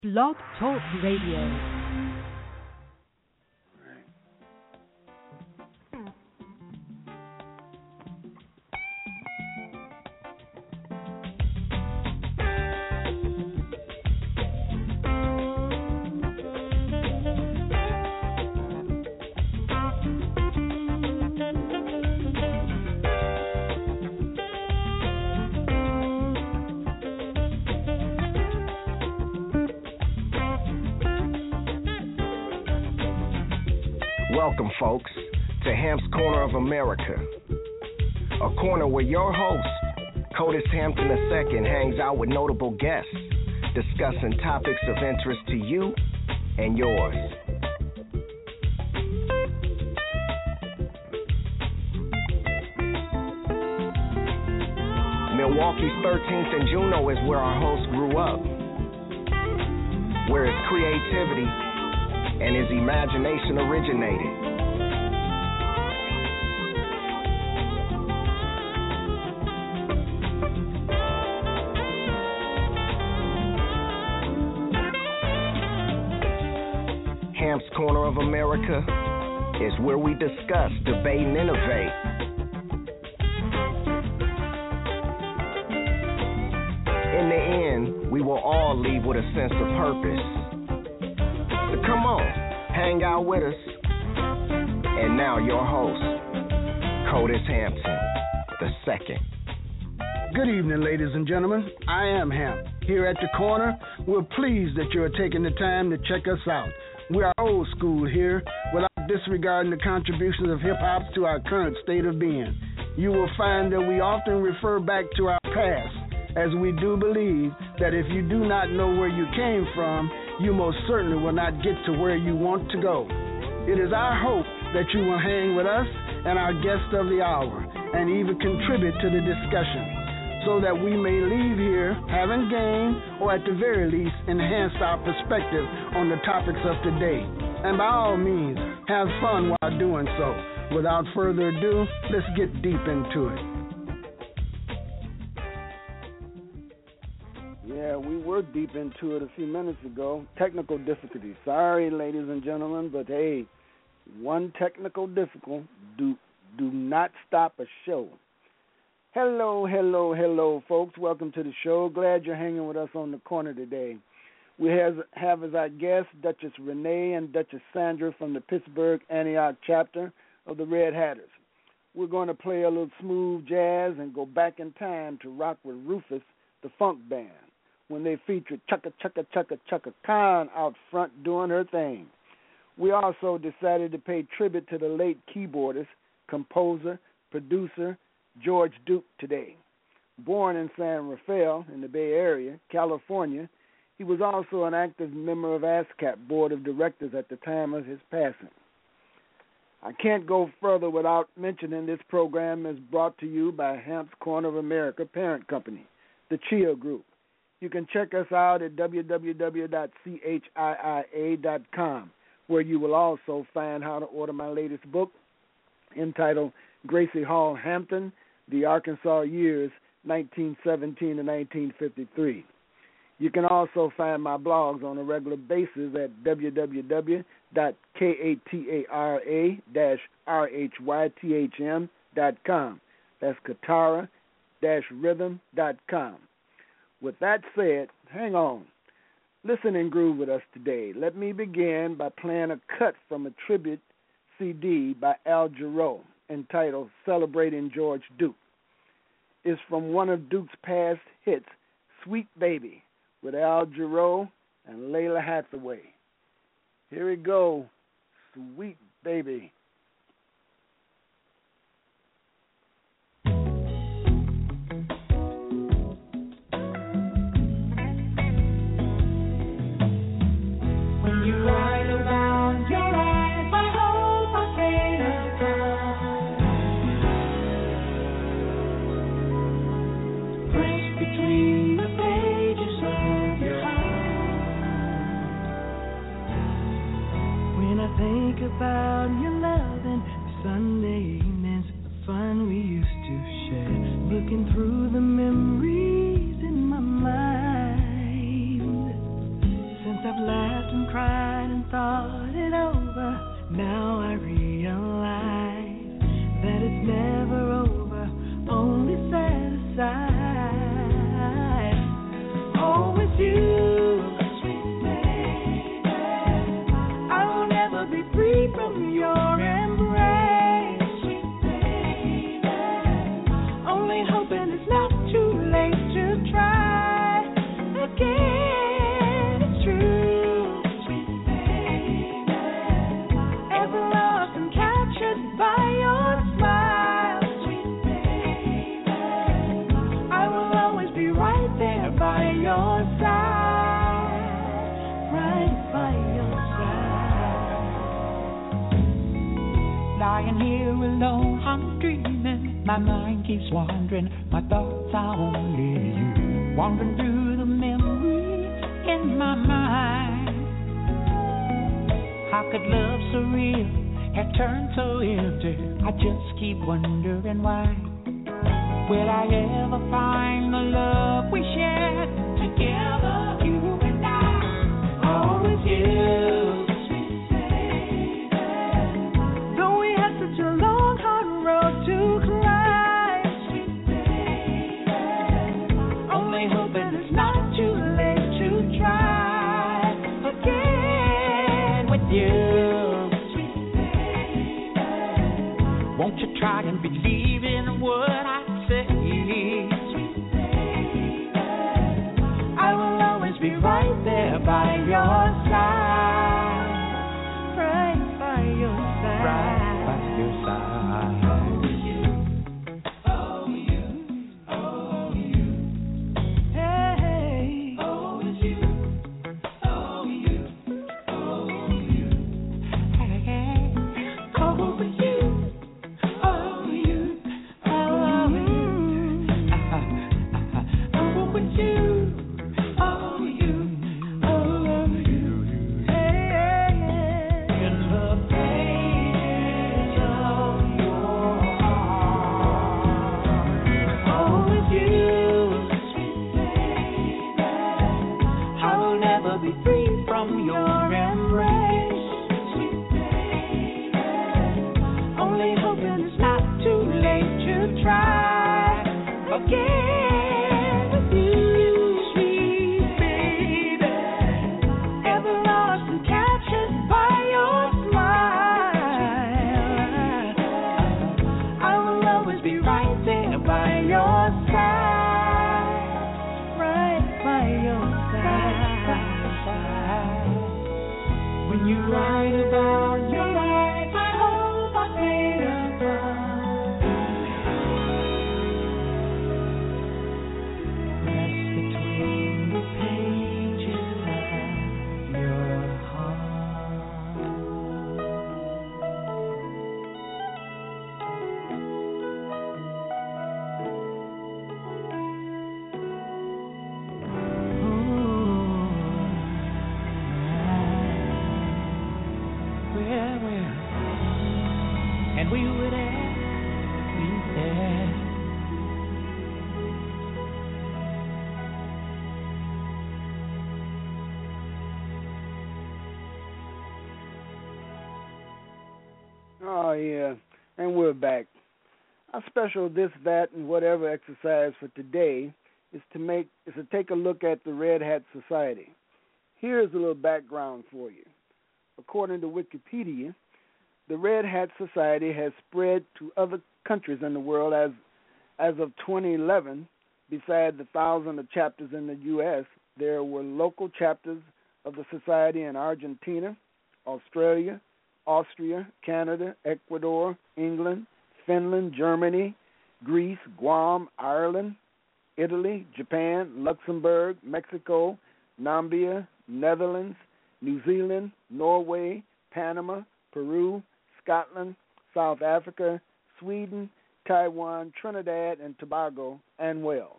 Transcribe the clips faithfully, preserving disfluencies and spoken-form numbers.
Blog Talk Radio. Welcome, folks, to Hamp's Corner of America, a corner where your host, Curtis Hampton the Second, hangs out with notable guests, discussing topics of interest to you and yours. Milwaukee's thirteenth and Juneau is where our host grew up, where his creativity and his imagination originated. Hamp's Corner of America is where we discuss, debate, and innovate. In the end, we will all leave with a sense of purpose. So come on, hang out with us. And now your host, Curtis Hampton the Second. Good evening, ladies and gentlemen. I am Hamp. Here at the corner, we're pleased that you're taking the time to check us out. We are old school here, without disregarding the contributions of hip-hop to our current state of being. You will find that we often refer back to our past, as we do believe that if you do not know where you came from, you most certainly will not get to where you want to go. It is our hope that you will hang with us and our guest of the hour, and even contribute to the discussion, so that we may leave here having gained, or at the very least, enhanced our perspective on the topics of today. And by all means, have fun while doing so. Without further ado, let's get deep into it. Yeah, we were deep into it a few minutes ago. Technical difficulties. Sorry, ladies and gentlemen, but hey, one technical difficulty do do not stop a show. Hello, hello, hello, folks. Welcome to the show. Glad you're hanging with us on the corner today. We have, have as our guests Duchess Renee and Duchess Sandra from the Pittsburgh Antioch chapter of the Red Hatters. We're going to play a little smooth jazz and go back in time to rock with Rufus, the funk band, when they featured Chukka Chukka Chukka Chukka Khan out front doing her thing. We also decided to pay tribute to the late keyboardist, composer, producer, George Duke today. Born in San Rafael in the Bay Area, California, he was also an active member of ASCAP Board of Directors at the time of his passing. I can't go further without mentioning this program is brought to you by Hamp's Corner of America parent company, the Chia Group. You can check us out at w w w dot c h i i a dot com, where you will also find how to order my latest book entitled Gracie Hall Hampton, The Arkansas Years, nineteen seventeen to nineteen fifty-three. You can also find my blogs on a regular basis at w w w dot katara dash rhythm dot com. That's katara dash rhythm dot com. With that said, hang on. Listen and groove with us today. Let me begin by playing a cut from a tribute C D by Al Jarreau entitled Celebrating George Duke. It's from one of Duke's past hits, Sweet Baby, with Al Jarreau and Layla Hathaway. Here we go, Sweet Baby. About your love and Sunday evenings, the fun we used to share. Looking through the memories in my mind, since by your side. Lying here alone, I'm dreaming. My mind keeps wandering. My thoughts are only you. Wandering through the memories in my mind. How could love so real have turned so empty? I just keep wondering why. Will I ever find the love we shared together, you and I? Always you, sweet baby. Though we had such a long, hard road to climb, sweet baby. Only hoping it's not too late to try again with you, sweet baby. Won't you try and believe in what I say? I will always be right there by your side, right by your side, right by your side. Oh, you, oh, you, hey, oh, it's you, oh, you, oh, you, hey, hey, oh, it's you. Oh, yeah, and we're back. Our special this, that, and whatever exercise for today is to make is to take a look at the Red Hat Society. Here's a little background for you. According to Wikipedia, the Red Hat Society has spread to other countries in the world as as of twenty eleven. Besides the thousands of chapters in the U S, there were local chapters of the society in Argentina, Australia, Austria, Canada, Ecuador, England, Finland, Germany, Greece, Guam, Ireland, Italy, Japan, Luxembourg, Mexico, Namibia, Netherlands, New Zealand, Norway, Panama, Peru, Scotland, South Africa, Sweden, Taiwan, Trinidad and Tobago, and Wales.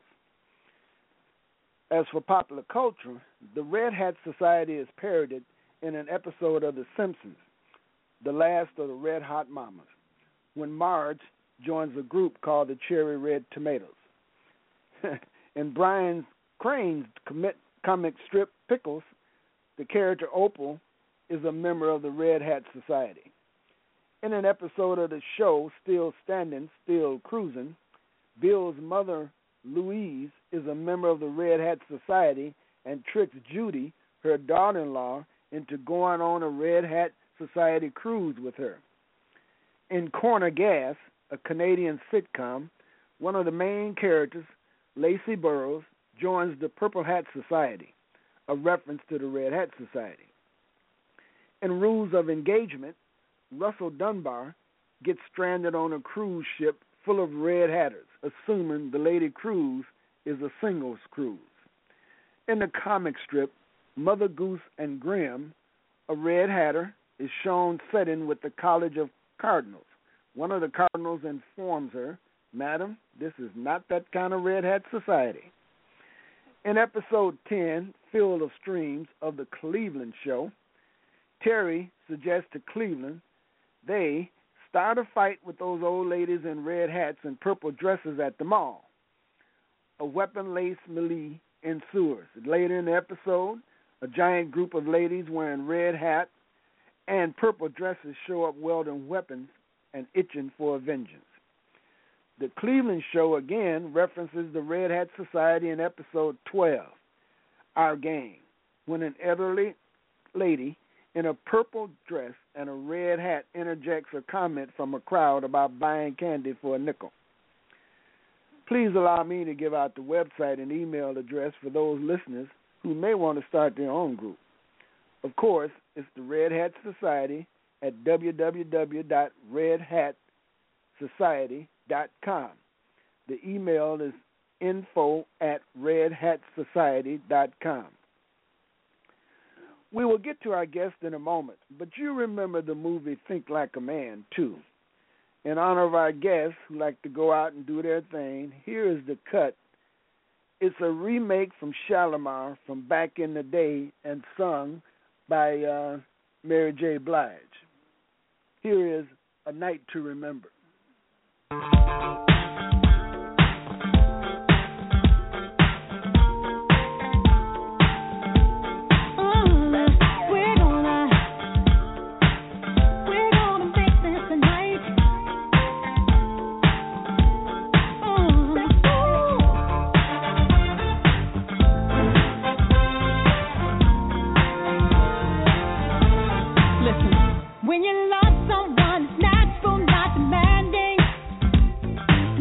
As for popular culture, the Red Hat Society is parodied in an episode of The Simpsons, the last of the Red Hot Mamas, when Marge joins a group called the Cherry Red Tomatoes. In Brian Crane's commit, comic strip Pickles, the character Opal is a member of the Red Hat Society. In an episode of the show, Still Standing, Still Cruising, Bill's mother, Louise, is a member of the Red Hat Society and tricks Judy, her daughter-in-law, into going on a Red Hat Society cruise with her. In Corner Gas, a Canadian sitcom, one of the main characters, Lacey Burrows, joins the Purple Hat Society, a reference to the Red Hat Society. In Rules of Engagement, Russell Dunbar gets stranded on a cruise ship full of Red Hatters, assuming the Lady Cruise is a singles cruise. In the comic strip, Mother Goose and Grimm, a Red Hatter is shown sitting with the College of Cardinals. One of the cardinals informs her, "Madam, this is not that kind of Red Hat society." In episode ten, Field of Streams of the Cleveland show, Terry suggests to Cleveland they start a fight with those old ladies in red hats and purple dresses at the mall. A weapon-laced melee ensues. Later in the episode, a giant group of ladies wearing red hats and purple dresses show up wielding weapons and itching for vengeance. The Cleveland show again references the Red Hat Society in episode twelve, Our Gang, when an elderly lady in a purple dress and a red hat interjects a comment from a crowd about buying candy for a nickel. Please allow me to give out the website and email address for those listeners who may want to start their own group. Of course, it's the Red Hat Society at w w w dot red hat society dot com. The email is info at red hat society dot com. We will get to our guest in a moment, but you remember the movie Think Like a Man, too. In honor of our guests who like to go out and do their thing, here is the cut. It's a remake from Shalimar from back in the day and sung by uh, Mary J. Blige. Here is A Night to Remember. When you love someone, it's natural, not demanding.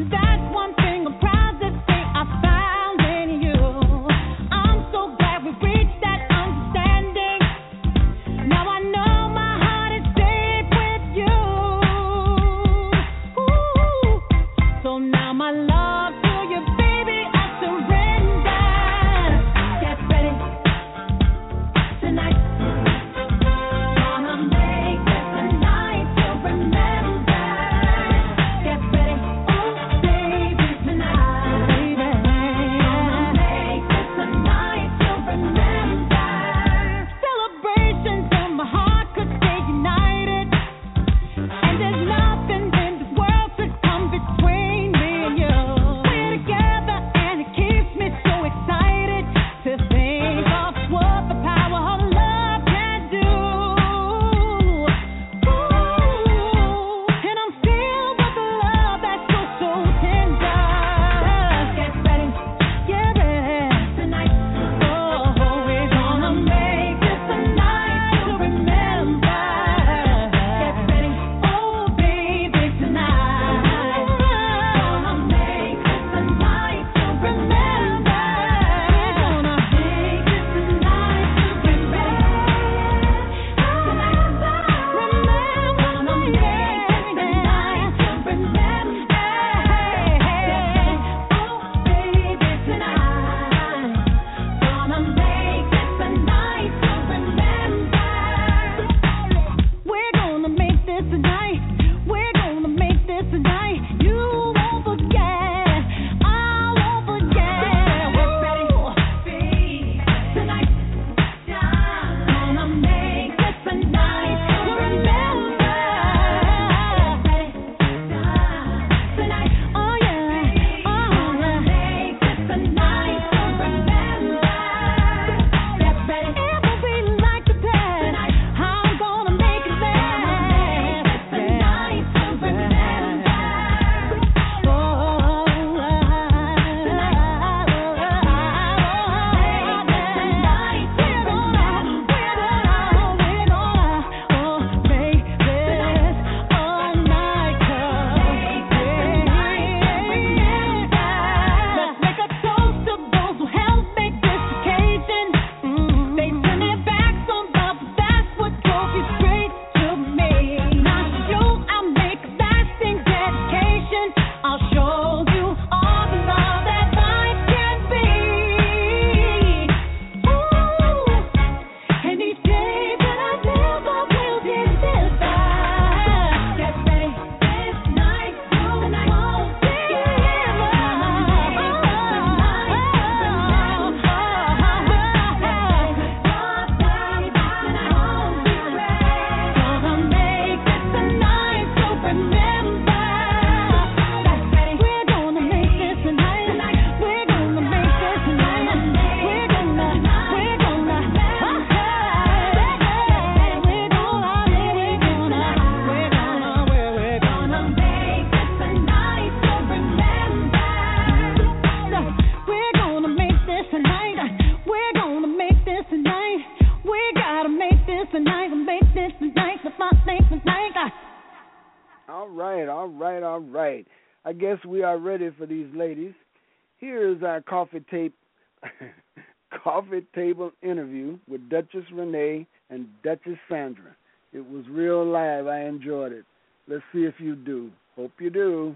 tonight, we'll make this tonight, the fun thing tonight. All right, all right, all right. I guess we are ready for these ladies. Here is our coffee tape, coffee table interview with Duchess Renee and Duchess Sandra. It was real live. I enjoyed it. Let's see if you do. Hope you do.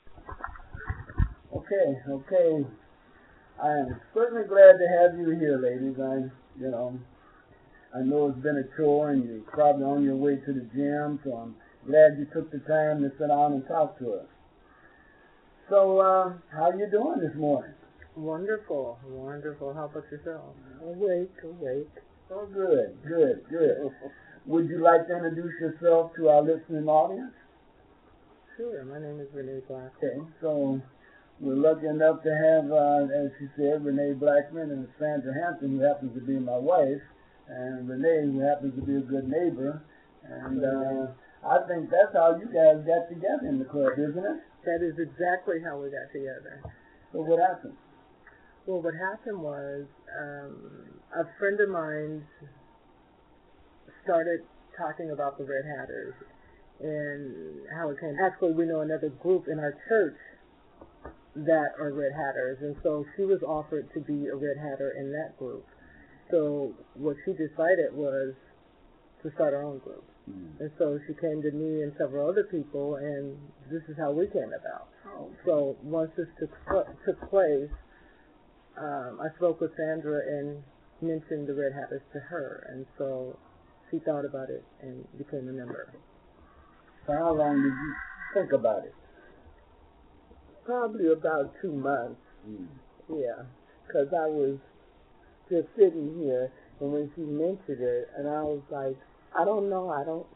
Okay, okay. I am certainly glad to have you here, ladies. I, you know, I know it's been a chore and you're probably on your way to the gym, so I'm glad you took the time to sit down and talk to us. So, uh, how you doing this morning? Wonderful, wonderful. How about yourself? Awake, awake. Oh, good, good, good. Would you like to introduce yourself to our listening audience? Sure. My name is Renee Blackman. Okay, so we're lucky enough to have, uh, as she said, Renee Blackman and Sandra Hampton, who happens to be my wife, and Renee, who happens to be a good neighbor. And uh, I think that's how you guys got together in the club, isn't it? That is exactly how we got together. So what happened? Well, what happened was um, a friend of mine started talking about the Red Hatters and how it came. Actually, we know another group in our church that are Red Hatters, and so she was offered to be a Red Hatter in that group. So what she decided was to start her own group. Mm. And so she came to me and several other people, and this is how we came about. Oh, okay. So once this took, took place, um, I spoke with Sandra and mentioned the Red Hatters to her, and so she thought about it and became a member. So how long did you think about it? Probably about two months. Mm. Yeah, because I was just sitting here, and when she mentioned it, and I was like, I don't know, I don't,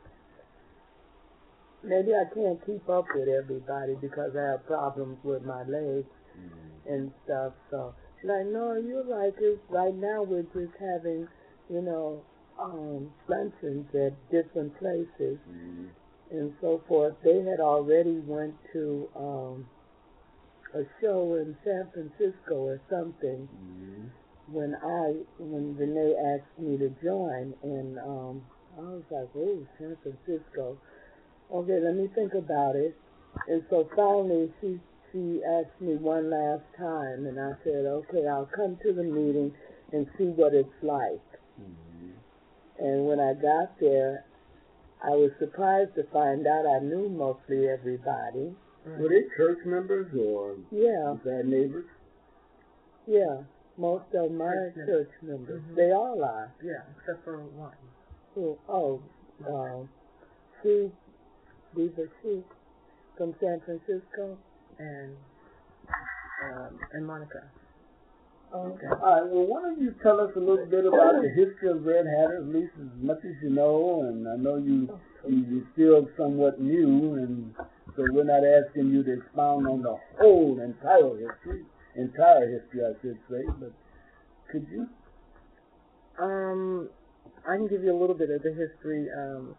maybe I can't keep up with everybody because I have problems with my legs mm. and stuff, so she's like, no, you're like, it's, right now we're just having, you know, um, luncheons at different places mm. and so forth. They had already went to um, a show in San Francisco or something mm. when I, when Renee asked me to join, and um, I was like, oh, San Francisco. Okay, let me think about it. And so finally she she asked me one last time, and I said, okay, I'll come to the meeting and see what it's like. Mm-hmm. And when I got there, I was surprised to find out I knew mostly everybody. Right. Were they church members or yeah. bad neighbors? Yeah, most of them are church, church members. Mm-hmm. They all are. Yeah, except for one. Oh, oh uh, she, Diva She, from San Francisco, and um, and Monica. Okay. All right. Well, why don't you tell us a little bit about the history of Red Hatter, at least as much as you know, and I know you you you're still somewhat new, and so we're not asking you to expound on the whole entire history, entire history, I should say, but could you? Um. I can give you a little bit of the history. Um,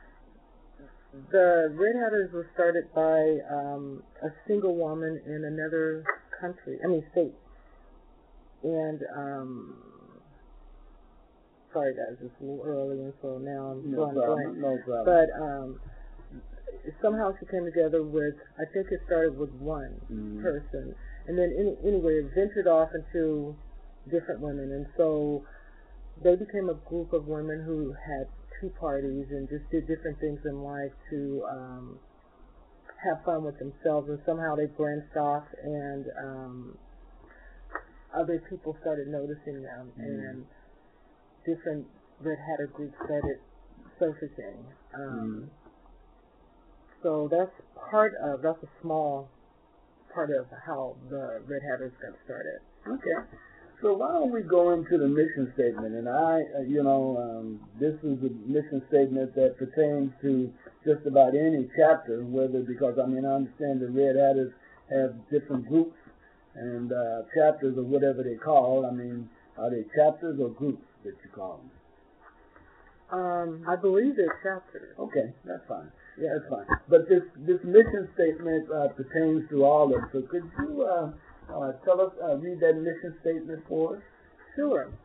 the Red Hatters were started by um, a single woman in another country, I mean state. And, um, sorry guys, it's a little early, and so now I'm no going problem, blank. No problem. But um, somehow she came together with, I think it started with one mm. person. And then any, anyway, it ventured off into different women. And so they became a group of women who had two parties and just did different things in life to um, have fun with themselves, and somehow they branched off, and um, other people started noticing them, mm. and different Red Hatter groups started surfacing. Um, mm. So that's part of, that's a small part of how the Red Hatters got started. Okay. So why don't we go into the mission statement? And I, uh, you know, um, this is a mission statement that pertains to just about any chapter, whether, because, I mean, I understand the Red Hatters have different groups and uh, chapters or whatever they call. I mean, are they chapters or groups that you call them? Um, I believe they're chapters. Okay, that's fine. Yeah, that's fine. But this, this mission statement uh, pertains to all of them. So could you... Uh, Uh, tell us, uh, read that mission statement for us. Sure.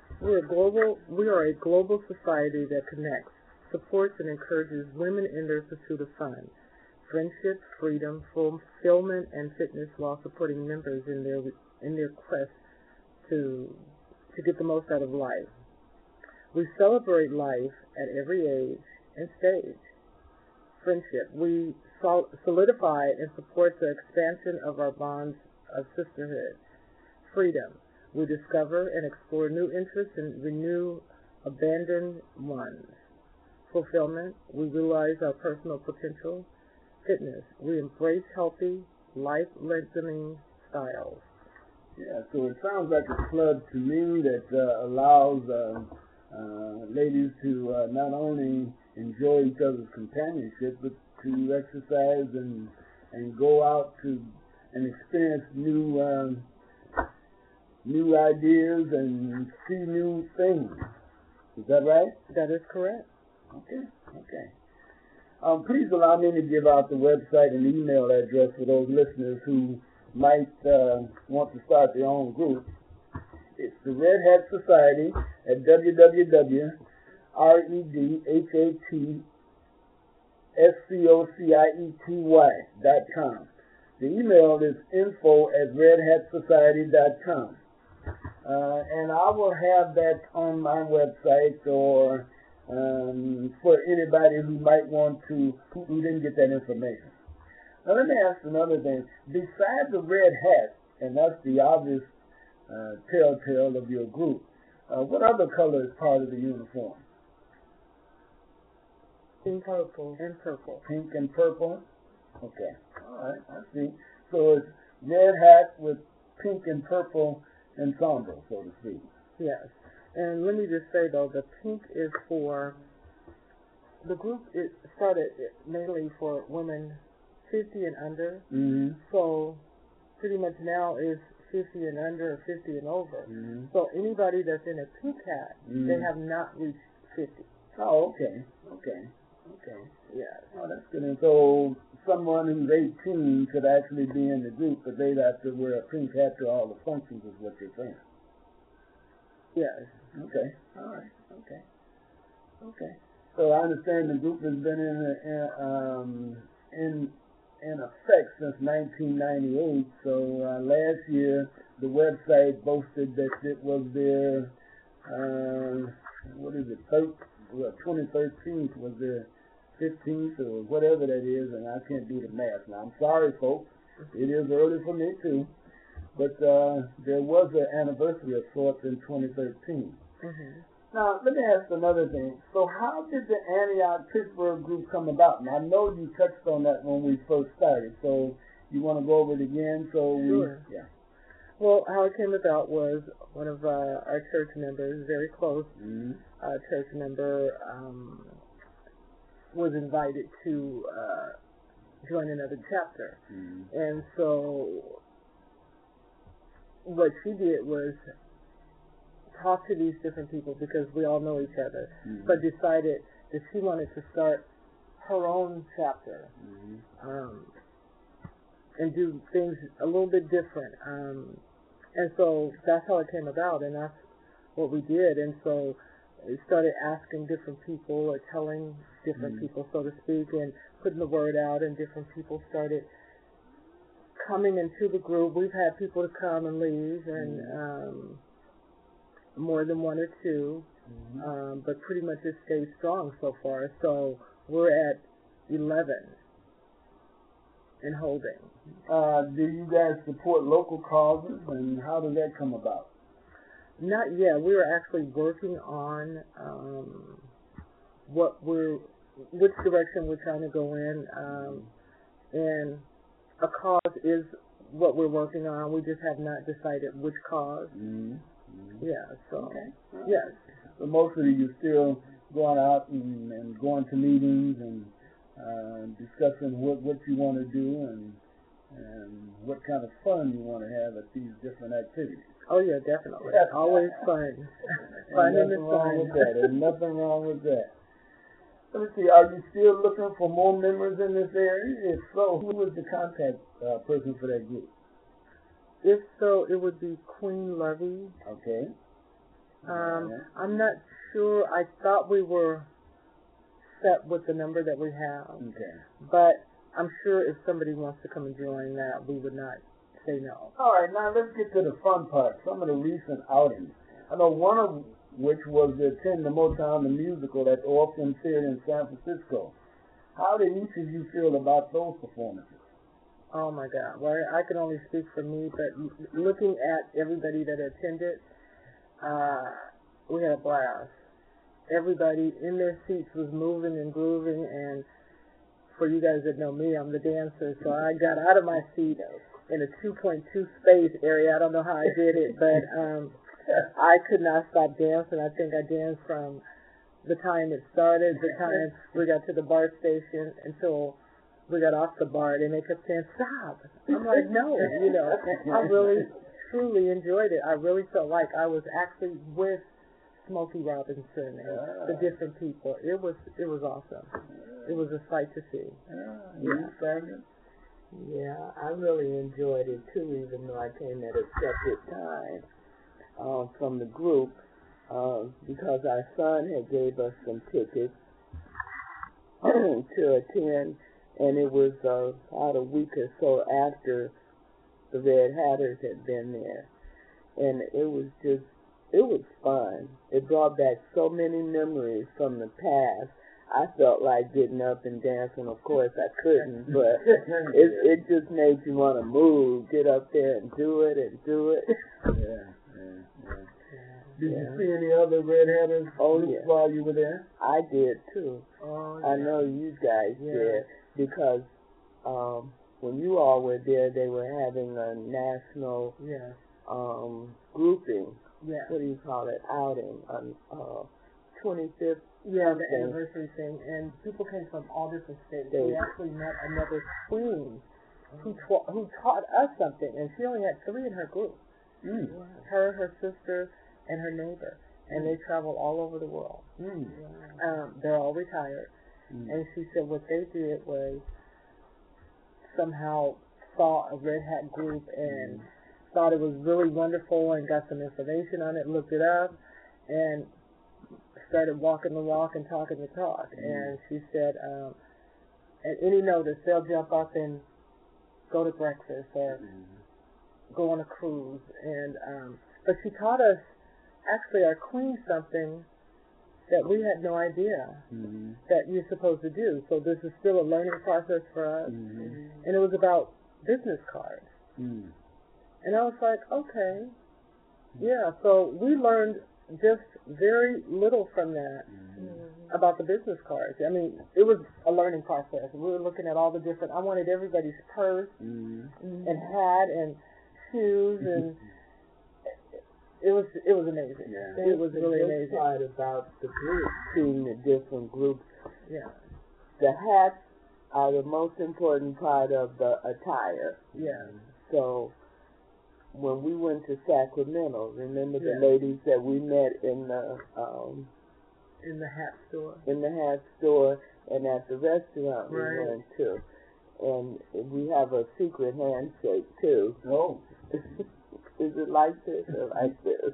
We're a global. We are a global society that connects, supports, and encourages women in their pursuit of fun, friendship, freedom, fulfillment, and fitness, while supporting members in their in their quest to to get the most out of life. We celebrate life at every age and stage. Friendship. We sol- solidify and support the expansion of our bonds of sisterhood. Freedom. We discover and explore new interests and renew abandoned ones. Fulfillment. We realize our personal potential. Fitness. We embrace healthy, life-lengthening styles. Yeah, so it sounds like a club to me that uh, allows uh, uh, ladies to uh, not only enjoy each other's companionship, but to exercise and and go out to and experience new um, new ideas and see new things. Is that right? That is correct. Okay, okay. Um, please allow me to give out the website and email address for those listeners who might uh, want to start their own group. It's the Red Hat Society at w w w dot redhatsociety dot com. The email is info at redhatsociety dot com. Uh, and I will have that on my website or um, for anybody who might want to, who, who didn't get that information. Now let me ask another thing. Besides the red hat, and that's the obvious uh, telltale of your group, uh, what other color is part of the uniform? Pink, purple, and purple. Pink and purple? Okay. All right, I see. So it's red hat with pink and purple ensemble, so to speak. Yes. And let me just say, though, the pink is for, the group it started mainly for women fifty and under. Mm-hmm. So pretty much now is fifty and under or fifty and over. Mm-hmm. So anybody that's in a pink hat, mm-hmm. they have not reached fifty. Oh, okay. Okay. Okay. Yeah. Oh, that's good. And so someone who's eighteen could actually be in the group, but they'd have to wear a pink hat to all the functions, is what you're saying. Yes. Okay. All right. Okay. Okay. So I understand the group has been in in um, in, in effect since nineteen ninety-eight. So uh, last year the website boasted that it was their uh, what is it? thirteenth, well, twenty thirteen was their fifteenth or whatever that is, and I can't do the math. Now I'm sorry, folks. It is early for me too. But uh, there was an anniversary of sorts in twenty thirteen. Mm-hmm. Now, let me ask another thing. So how did the Antioch Pittsburgh group come about? And I know you touched on that when we first started, so you want to go over it again? So we, Sure. Yeah. Well, how it came about was one of uh, our church members, very close mm-hmm. uh, church member, um, was invited to uh, join another chapter. Mm-hmm. And so what she did was talk to these different people because we all know each other, mm-hmm. but decided that she wanted to start her own chapter mm-hmm. um, and do things a little bit different. Um, and so that's how it came about, and that's what we did. And so we started asking different people or telling different mm-hmm. people, so to speak, and putting the word out, and different people started coming into the group. We've had people to come and leave, and um, more than one or two, mm-hmm. um, but pretty much it stayed strong so far. So we're at eleven and holding. Uh, do you guys support local causes, and how does that come about? Not yet. We are actually working on um, what we're, which direction we're trying to go in, um, and a cause is what we're working on. We just have not decided which cause. Mm-hmm. Mm-hmm. Yeah. So okay. Right. yes. So mostly you're still going out and, and going to meetings and uh, discussing what what you want to do and and what kind of fun you want to have at these different activities. Oh yeah, definitely. Always fun. Fun in the nothing wrong sun. with that. There's nothing wrong with that. Let me see. Are you still looking for more members in this area? If so, who is the contact uh, person for that group? If so, it would be Queen Lovey. Okay. Um, I'm not sure. I thought we were set with the number that we have. Okay. But I'm sure if somebody wants to come and join that, we would not say no. All right, now let's get to the fun part. Some of the recent outings. I know one of which was to attend the Motown the Musical at the Orpheum Theater in San Francisco. How did each of you feel about those performances? Oh, my God. Well, I can only speak for me, but looking at everybody that attended, uh, we had a blast. Everybody in their seats was moving and grooving, and for you guys that know me, I'm the dancer, so I got out of my seat in a two point two space area. I don't know how I did it, but um, I could not stop dancing. I think I danced from the time it started, the time we got to the BART station, until we got off the BART, and they kept saying, stop. I'm like, no, you know. I really, truly enjoyed it. I really felt like I was actually with Smokey Robinson and yeah. the different people. It was it was awesome. It was a sight to see. Yeah, yeah. yeah I really enjoyed it, too, even though I came at a separate time uh, from the group, uh, because our son had gave us some tickets to attend. And it was uh, about a week or so after the Red Hatters had been there. And it was just, it was fun. It brought back so many memories from the past. I felt like getting up and dancing. Of course, I couldn't, but it, it just made you want to move, get up there and do it and do it. Yeah, yeah, yeah. Did yeah. you see any other Red Hatters oh, yeah. while you were there? I did, too. Oh, I know you guys yeah. did. Because um, when you all were there, they were having a national yes. um, grouping. Yes. What do you call it? Outing on uh, twenty-fifth. Yeah, the anniversary thing. And people came from all different states. They, we actually met another queen who, twa- who taught us something, and she only had three in her group. Mm. Her, her sister, and her neighbor. And mm. they travel all over the world. Mm. Um, they're all retired. Mm. And she said what they did was somehow saw a Red Hat group and mm. thought it was really wonderful and got some information on it, looked it up, and started walking the walk and talking the talk. Mm. And she said, um, at any notice, they'll jump up and go to breakfast or mm. go on a cruise. And um, but she taught us, actually, our queen, something that we had no idea mm-hmm. that you're supposed to do. So this is still a learning process for us. Mm-hmm. And it was about business cards. Mm. And I was like, okay. Yeah, so we learned just very little from that mm-hmm. about the business cards. I mean, it was a learning process. We were looking at all the different, I wanted everybody's purse mm-hmm. and hat and shoes and It was it was amazing. Yeah. It was really amazing. The part about the group, seeing the different groups. Yeah. The hats are the most important part of the attire. Yeah. So when we went to Sacramento, remember yeah. the ladies that we met in the um in the hat store. In the hat store and at the restaurant right. we went to. And we have a secret handshake too. Oh. Is it like this or like this?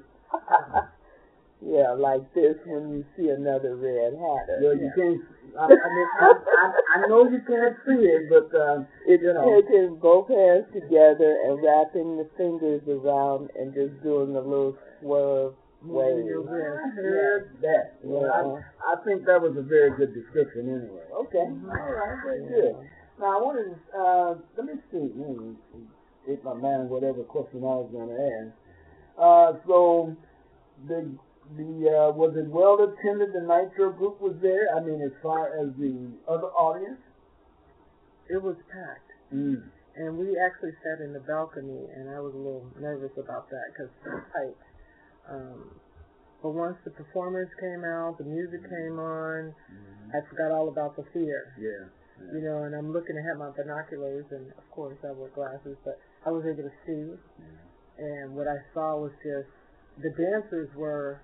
Yeah, like this when you see another Red Hatter. Well, you can't. I, I mean, I, I, I know you can't see it, but uh, it's you know. taking both hands together and wrapping the fingers around and just doing a little swerve wave. I heard that. Yeah. I, I think that was a very good description, anyway. Okay. Mm-hmm. All right, very good. Now I wanted to uh, let me see. Mm, If my mind, whatever question I was going to ask. Uh, so, the the uh, was it well attended? The Nitro group was there. I mean, as far as the other audience, it was packed, mm. and we actually sat in the balcony, and I was a little nervous about that because it was tight. Um, but once the performers came out, the music came on, mm-hmm. I forgot all about the fear. Yeah. Yeah. You know, and I'm looking to have my binoculars, and of course I wear glasses, but I was able to see, yeah. and what I saw was just, the dancers were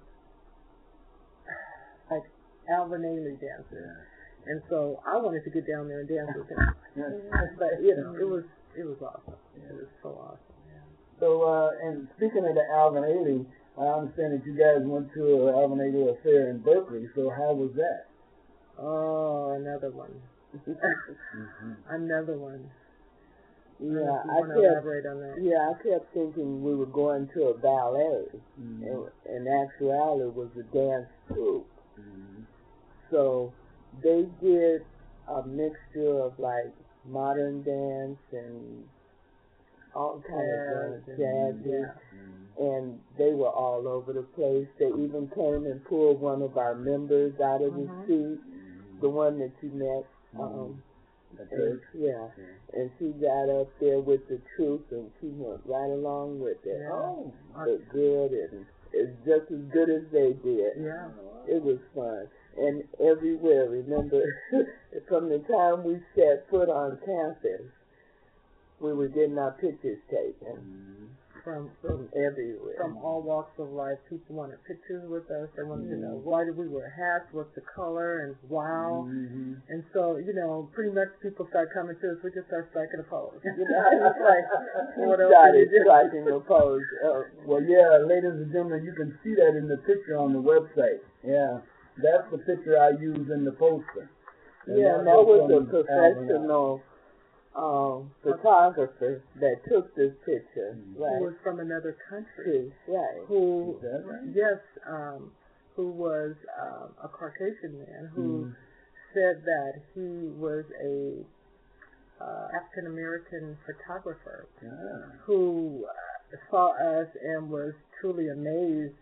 like Alvin Ailey dancers, yeah. and so I wanted to get down there and dance with him, but you know, it was, it was awesome, yeah. It was so awesome. Yeah. So, uh, and speaking of the Alvin Ailey, I understand that you guys went to an Alvarado Affair in Berkeley, so how was that? Oh, another one. mm-hmm. Another one. Yeah, I, I kept, elaborate on that. Yeah, I kept thinking we were going to a ballet. Mm-hmm. and in actuality, it was a dance troupe. Mm-hmm. So they did a mixture of like modern dance and all kind yeah, of jazz, yeah. and they were all over the place. They even came and pulled one of our members out of mm-hmm. his seat, the one that you met. Mm-hmm. Um, and, yeah, yeah, and she got up there with the troupe, and she went right along with it. Yeah. Oh, looked good, and it's just as good as they did. Yeah, it was fun, and everywhere. Remember, from the time we set foot on campus, we were getting our pictures taken mm-hmm. from, from everywhere, from all walks of life. People wanted pictures with us. They wanted mm-hmm. to know why did we wear hats, what's the color, and wow. Mm-hmm. And so, you know, pretty much people start coming to us. We just start striking a pose. You know, it's like what else? Started striking a pose. Uh, well, yeah, ladies and gentlemen, you can see that in the picture on the website. Yeah, that's the picture I use in the poster. And yeah, and that was a professional um, photographer that took this picture. Mm-hmm. Right. Who was from another country. Right. Who, is that right? yes, um, who was um, a Caucasian man who mm. said that he was a uh, African American photographer yeah. who uh, saw us and was truly amazed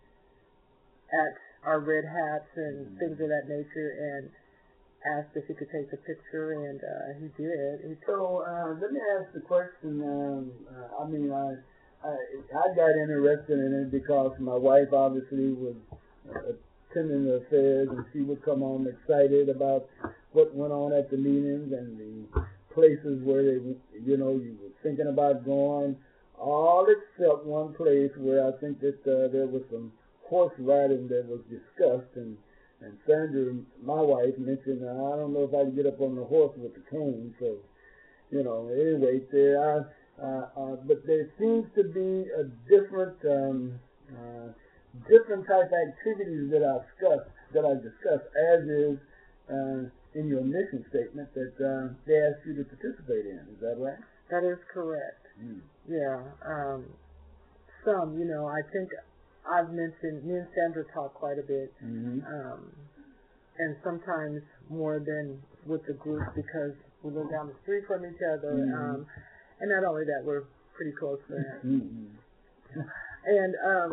at our red hats and mm. things of that nature, and asked if he could take the picture, and uh, he did. He so uh, let me ask the question. Um, uh, I mean, I, I I got interested in it because my wife obviously was uh, attending the affairs, and she would come home excited about what went on at the meetings and the places where they, you know, you were thinking about going. All except one place where I think that uh, there was some horse riding that was discussed, and. And Sandra, my wife, mentioned, uh, I don't know if I can get up on the horse with the cane. So, you know, anyway, there are, uh, uh, but there seems to be a different, um, uh, different type of activities that I discussed, that I discussed, as is uh, in your mission statement that uh, they asked you to participate in. Is that right? That is correct. Mm. Yeah. Um, some, you know, I think. I've mentioned, me and Sandra talk quite a bit, mm-hmm. um, and sometimes more than with the group because we live down the street from each other, mm-hmm. um, and not only that, we're pretty close friends. Mm-hmm. And um,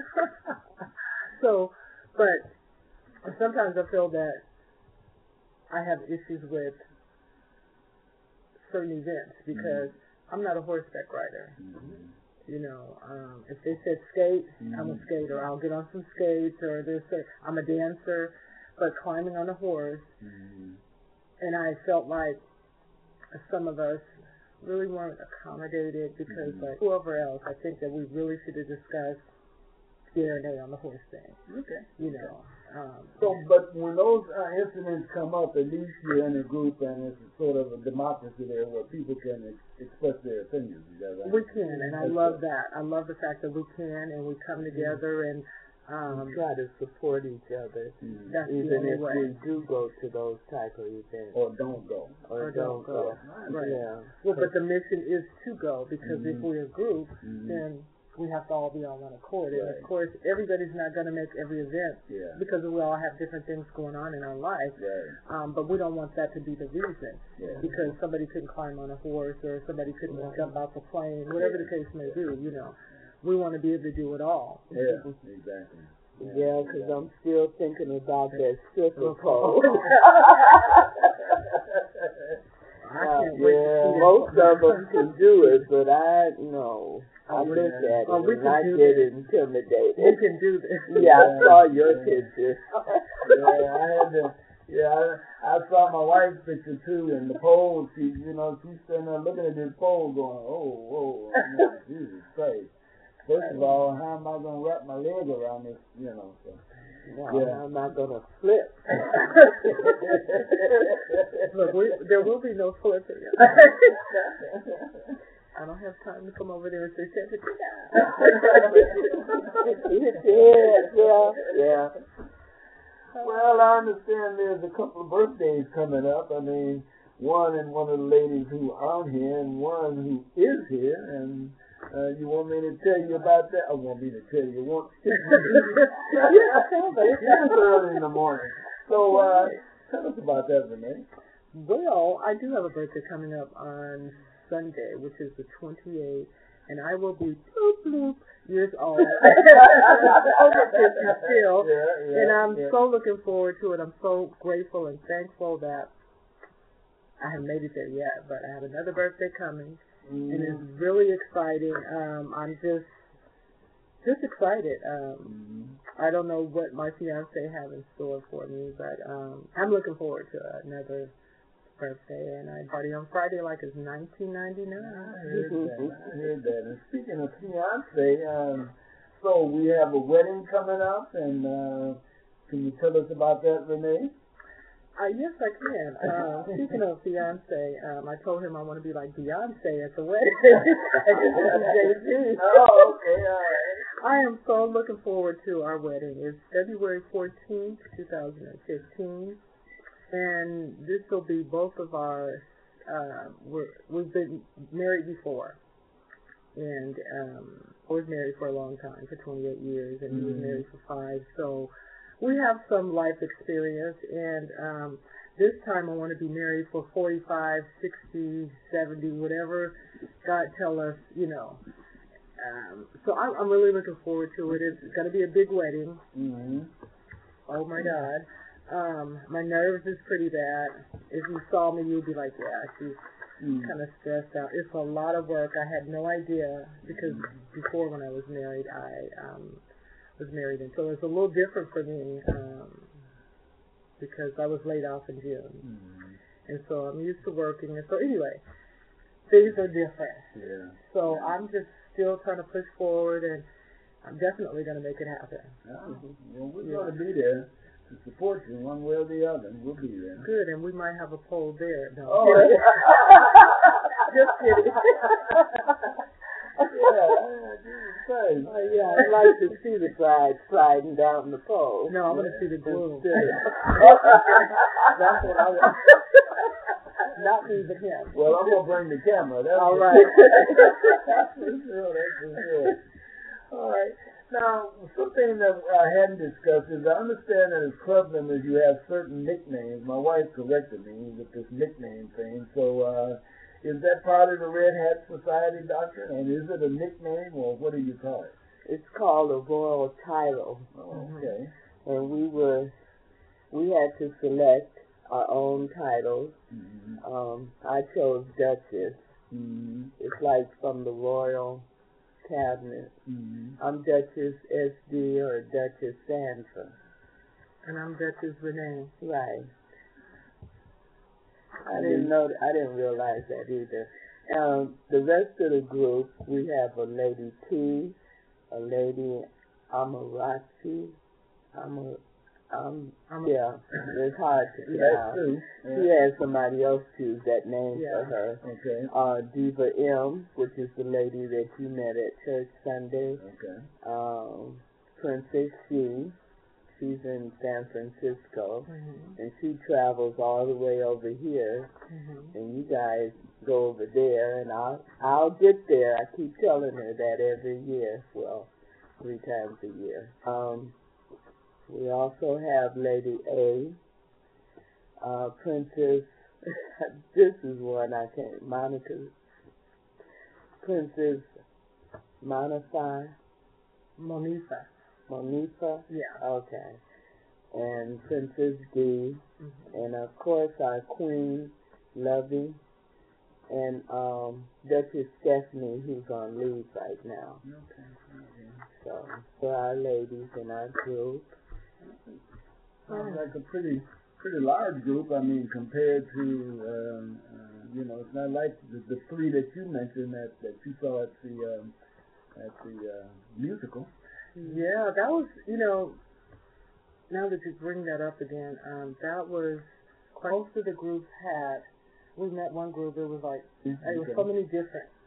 so, but sometimes I feel that I have issues with certain events because mm-hmm. I'm not a horseback rider. Mm-hmm. You know, um, if they said skate, mm-hmm. I'm a skater. I'll get on some skates, or there's a, I'm a dancer, but climbing on a horse. Mm-hmm. And I felt like some of us really weren't accommodated because, mm-hmm. like whoever else, I think that we really should have discussed D N A on the horse thing. Okay. You know. Um, so, but when those uh, incidents come up, at least you're in a group and it's sort of a democracy there where people can ex- express their opinions. Is that right? We can, and I love that. I love the fact that we can and we come together and um, we try to support each other, mm-hmm. that's even the if way. we do go to those type of events. Or don't go. Or, or don't, don't go. go. Right. Yeah. Well, but the mission is to go because mm-hmm. if we're a group, mm-hmm. then we have to all be on one accord. Right. And of course, everybody's not going to make every event yeah. because we all have different things going on in our life. Right. Um, but we don't want that to be the reason yeah. because somebody couldn't climb on a horse or somebody couldn't right. jump out the plane, whatever the case may be. You know, we want to be able to do it all. Yeah, exactly. Yeah, because yeah, I'm still thinking about that stripper pole. I can't uh, wait yeah, to see most of them can do it, but I no. I Oh, look yeah. at it Oh, we and can I do get this. intimidated. We can do this. Yeah, I saw your yeah. picture. Yeah, I had to. Yeah, I, I saw my wife's picture too, and the pole. She, you know, she's standing there looking at this pole, going, "Oh, whoa, I'm like, Jesus Christ!" First of all, how am I going to wrap my leg around this? You know, so. No, Yeah. I'm not going to flip. Look, we, there will be no flipping. I don't have time to come over there and say seventy-nine. yeah, yeah, yeah. Well, I understand there's a couple of birthdays coming up. I mean, one and one of the ladies who aren't here, and one who is here, and uh, you want me to tell you about that? I want me to tell you. Want yeah, it's early in the morning. So uh, tell us about that, Renee. Well, I do have a birthday coming up on Sunday, which is the twenty-eighth, and I will be bloop, bloop years old. still, yeah, yeah, and I'm yeah. so looking forward to it. I'm so grateful and thankful that I haven't made it there yet, but I have another birthday coming, mm. and it's really exciting. Um, I'm just just excited. Um, mm. I don't know what my fiance has in store for me, but um, I'm looking forward to another birthday, and I party on Friday like it's nineteen ninety-nine. I heard that. I heard that. And speaking of fiance, um, so we have a wedding coming up, and uh, can you tell us about that, Renee? Uh, yes, I can. Uh, speaking of fiance, um, I told him I want to be like Beyonce at the wedding. Oh, okay, all right. I am so looking forward to our wedding. It's February fourteenth, twenty fifteen. And this will be both of our, uh, we're, we've been married before. And um, I was married for a long time, for twenty-eight years, and mm-hmm. he was married for five. So we have some life experience. And um, this time I want to be married for forty-five, sixty, seventy, whatever God tell us, you know. Um, so I'm, I'm really looking forward to it. It's going to be a big wedding. Mm-hmm. Oh, my God. Um, my nerves is pretty bad. If you saw me, you'd be like, yeah, she's mm. kind of stressed out. It's a lot of work. I had no idea because mm. before when I was married, I um, was married. And so it's a little different for me um, because I was laid off in June. Mm. And so I'm used to working. And so anyway, things are different. Yeah. So I'm just still trying to push forward, and I'm definitely going to make it happen. Oh, mm-hmm. Well, we're yeah. going to be there to support you one way or the other. We'll be there. Good, and we might have a poll there. No, oh, just kidding. yeah, uh, yeah, I'd like to see the bride sliding down the pole. No, I want to see the groom. That's what I want. Not me, but him. Well, I'm going to bring the camera. That's all right. That's for sure. That's for sure. All right. Now, something that I hadn't discussed is I understand that as club members you have certain nicknames. My wife corrected me with this nickname thing. So uh, is that part of the Red Hat Society doctrine? And is it a nickname, or what do you call it? It's called a royal title. Oh, okay. And we were, we had to select our own titles. Mm-hmm. Um, I chose Duchess. Mm-hmm. It's like from the royal cabinet. Mm-hmm. I'm Duchess S D or Duchess Sanford. And I'm Duchess Renee. Right. I didn't know. That, I didn't realize that either. Um, the rest of the group, we have a lady T, a lady Amarachi. Amar, um, yeah, it's hard to pronounce. Yeah. She has somebody else choose that name yeah. for her. Okay. Uh, Diva M, which is the lady that you met at church Sunday. Okay. Um, Princess She, she's in San Francisco, mm-hmm. and she travels all the way over here, mm-hmm. and you guys go over there, and I'll I'll get there. I keep telling her that every year. Well, three times a year. Um. We also have Lady A, uh, Princess, this is one I can't, Monica, Princess Monifa, Monifa, Monifa, yeah, okay, and Princess D, mm-hmm. and of course our Queen, Lovey, and um, Duchess Stephanie, who's on leave right now. Okay. Okay. So, for our ladies in our group. Sounds like a pretty pretty large group. I mean, compared to, um, uh, you know, it's not like the, the three that you mentioned that, that you saw at the um, at the uh, musical. Yeah, that was, you know, now that you bring that up again, um, that was, most of the groups had, we met one group, it was like, mm-hmm. it was so many different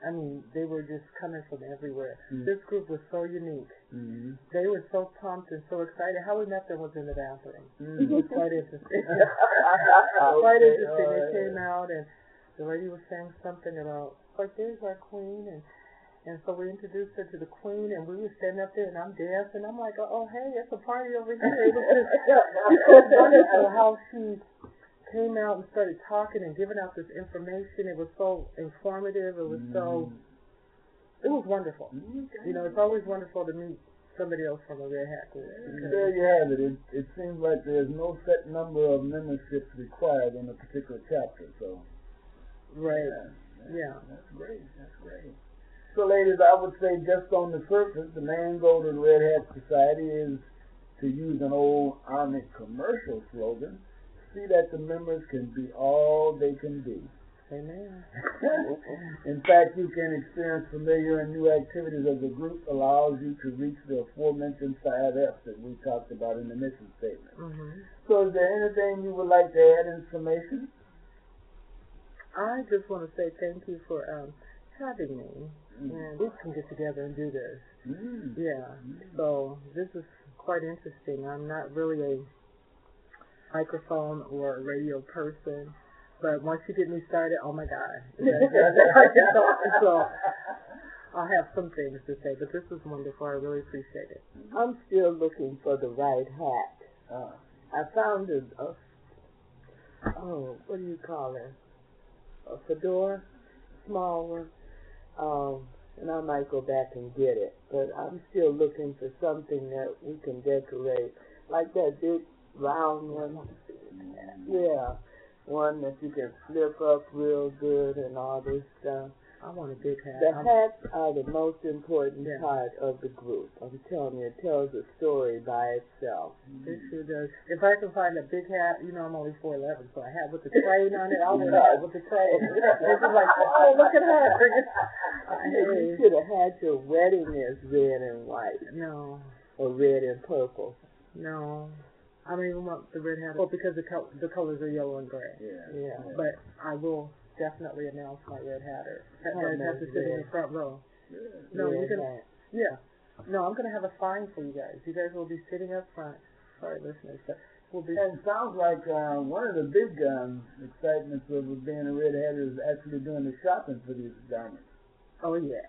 I mean, they were just coming from everywhere. Mm-hmm. This group was so unique. Mm-hmm. They were so pumped and so excited. How we met them was in the bathroom. Mm-hmm. It was quite interesting. Quite Okay, interesting. right. They came out and the lady was saying something about, like, there's our queen, and and so we introduced her to the queen, and we were standing up there, and I'm dancing. I'm like, oh, hey, it's a party over here. It was just so wonderful how she came out and started talking and giving out this information. It was so informative. It was so, it was wonderful. You know, it's always wonderful to meet somebody else from a Red Hat group. There you have it. it. It seems like there's no set number of memberships required in a particular chapter. So, right. Yeah. Yeah. That's great. That's great. So, ladies, I would say just on the surface, the main goal of the Red Hat Society is to use an old Army commercial slogan, see that the members can be all they can be. Amen. In fact, you can experience familiar and new activities as a group allows you to reach the aforementioned five F's that we talked about in the mission statement. Mm-hmm. So is there anything you would like to add in summation? I just want to say thank you for um, having me. Mm. And we can get together and do this. Mm. Yeah. Mm. So this is quite interesting. I'm not really a microphone or a radio person, but once you get me started, oh my God. so, so I'll have some things to say, but this is wonderful. I really appreciate it. I'm still looking for the right hat. Uh, I found a, a oh, what do you call it? A fedora, small one. Um, and I might go back and get it. But I'm still looking for something that we can decorate. Like that big round one. Yeah. One that you can flip up real good and all this stuff. I want a big hat. The I'm, hats are the most important Yeah. part of the group. I'm telling you, it tells a story by itself. It sure does. If I can find a big hat, you know I'm only four eleven, so I have with the train on it. I'll wear that with the train. It's just like, oh, look at her. You should have had your wedding as red and white, No, or red and purple. no. I don't even want the red hat. Well, because the col- the colors are yellow and gray. yeah. Yeah. But I will definitely announce my red hatter. That Oh, guys have to sit in the front row. No, Red you're gonna. hat. Yeah. No, I'm gonna have a sign for you guys. You guys will be sitting up front. Sorry, listeners, but we'll be. And it sounds like uh, one of the big um, excitements of being a Red Hat is actually doing the shopping for these garments. Oh yeah.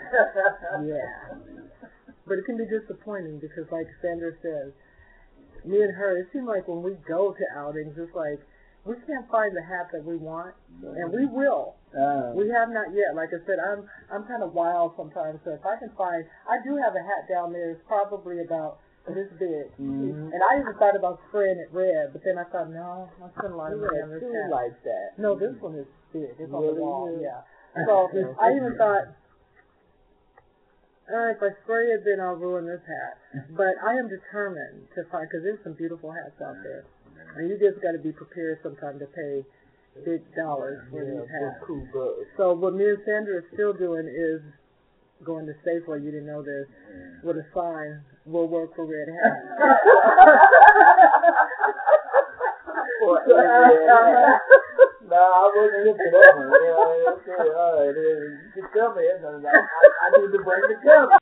Yeah. But it can be disappointing because, like Sandra says, me and her, it seems like when we go to outings, it's like we can't find the hat that we want, and we will. Uh, We have not yet. Like I said, I'm I'm kind of wild sometimes. So if I can find, I do have a hat down there. It's probably about this big, mm-hmm. and I even thought about spraying it red, but then I thought, no, I spent a lot of You money have on this two hat. like that. No, this one is big. It's on the Really? wall. Yeah. So I even thought, uh, if I spray it, then I'll ruin this hat. But I am determined to find, because there's some beautiful hats out there. And you just got to be prepared sometime to pay big dollars for Yeah, these for hats. cool birds. So what me and Sandra are still doing is going to Safeway, you didn't know this, with a sign, we'll work for red hats. No, I wasn't here for that one. Yeah, okay, all right. You can tell me it. I, I need to bring the camera.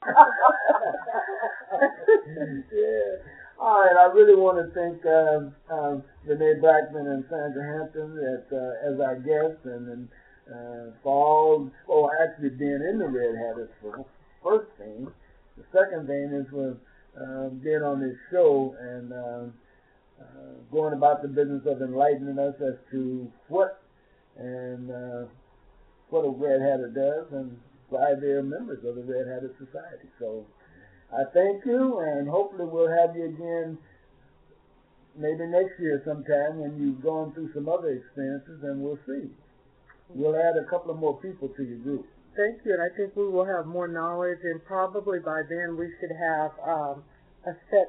Yeah. All right, I really want to thank um, um, Renee Blackman and Sandra Hampton as, uh, as our guests, and, and uh, for all, oh, actually being in the Red Hatters for the first thing. The second thing is for um, being on this show and um, uh, going about the business of enlightening us as to what and uh, what a Red Hatter does and why they're members of the Red Hatter Society. So I thank you, and hopefully we'll have you again maybe next year sometime when you've gone through some other experiences, and we'll see. We'll add a couple of more people to your group. Thank you, and I think we will have more knowledge, and probably by then we should have um, a set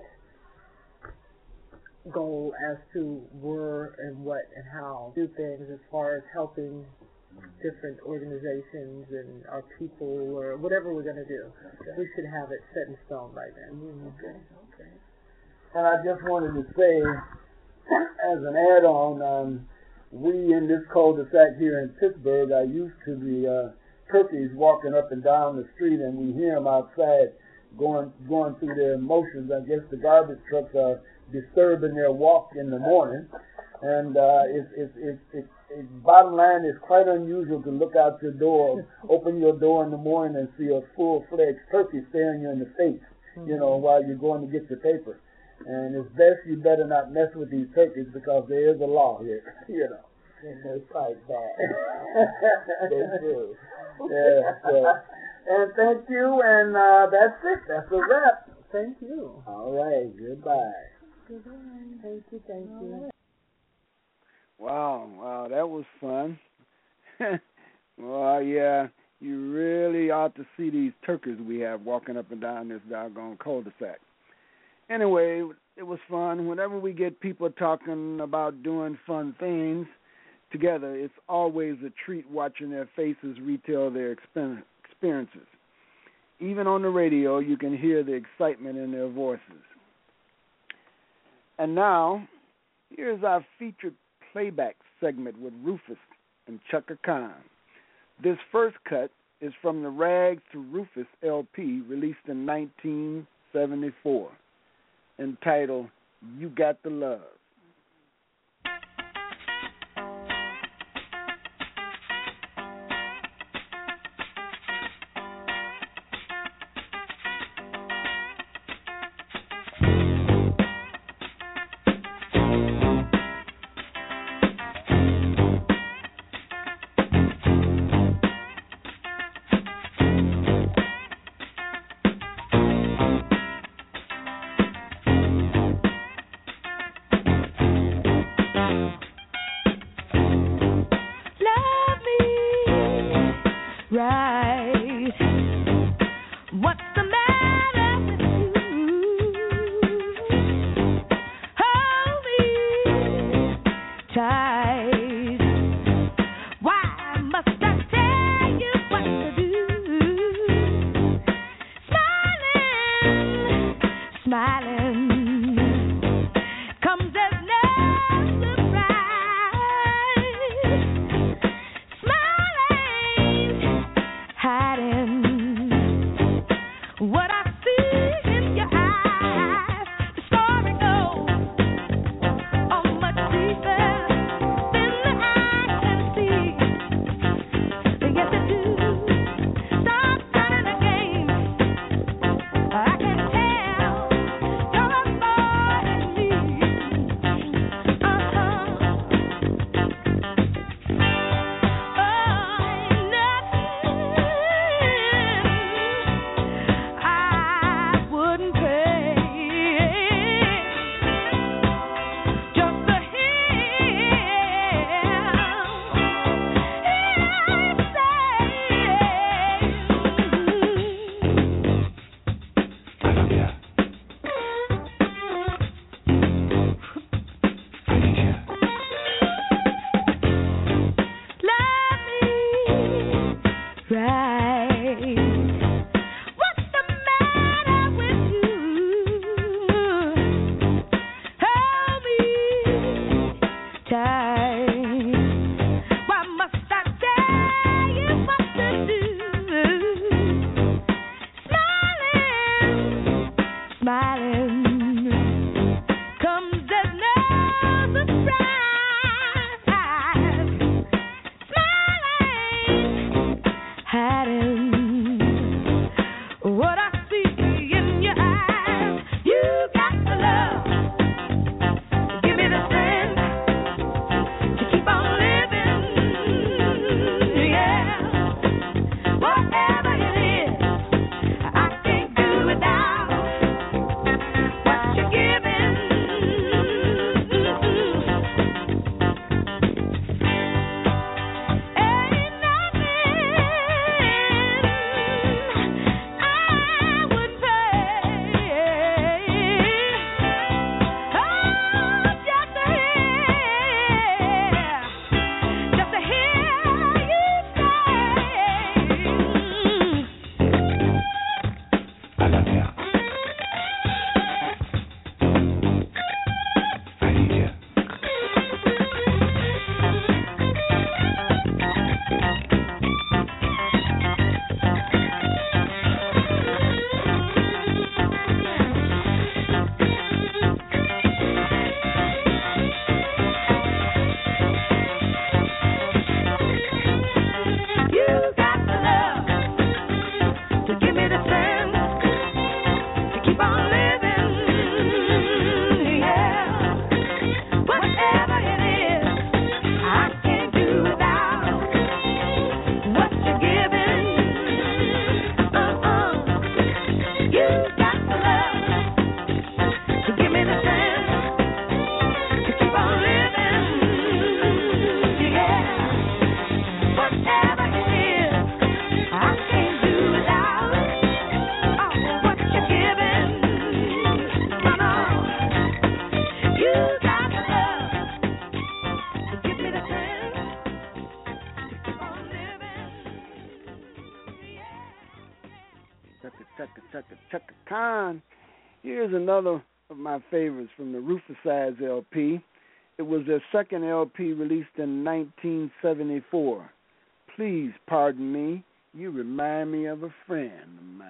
goal as to where and what and how do things as far as helping different organizations and our people or whatever we're going to do. Okay. We should have it set in stone by then. Okay, okay. And I just wanted to say, as an add-on, um, we in this cul-de-sac here in Pittsburgh are used to the uh, turkeys walking up and down the street, and we hear them outside going going through their motions. I guess the garbage trucks are disturbing their walk in the morning. And uh, it's, it's, it's, it's, it's, bottom line, it's quite unusual to look out your door, open your door in the morning and see a full-fledged turkey staring you in the face, mm-hmm. you know, while you're going to get your paper. And it's best you better not mess with these turkeys because there is a law here, you know. And they fight back. They do. Yeah, so, and thank you, and uh, that's it. That's a wrap. Thank you. All right, goodbye. Goodbye. Thank you, thank you. Right. Wow, wow, that was fun. Well, yeah, you really ought to see these turkeys we have walking up and down this doggone cul-de-sac. Anyway, it was fun. Whenever we get people talking about doing fun things together, it's always a treat watching their faces retell their experiences. Even on the radio, you can hear the excitement in their voices. And now, here's our featured playback segment with Rufus and Chaka Khan. This first cut is from the Rags to Rufus L P released in nineteen seventy-four, entitled You Got the Love. Chaka Chaka Khan. Here's another of my favorites from the Rufus L P. It was their second L P released in nineteen seventy-four. Please pardon me, you remind me of a friend of mine.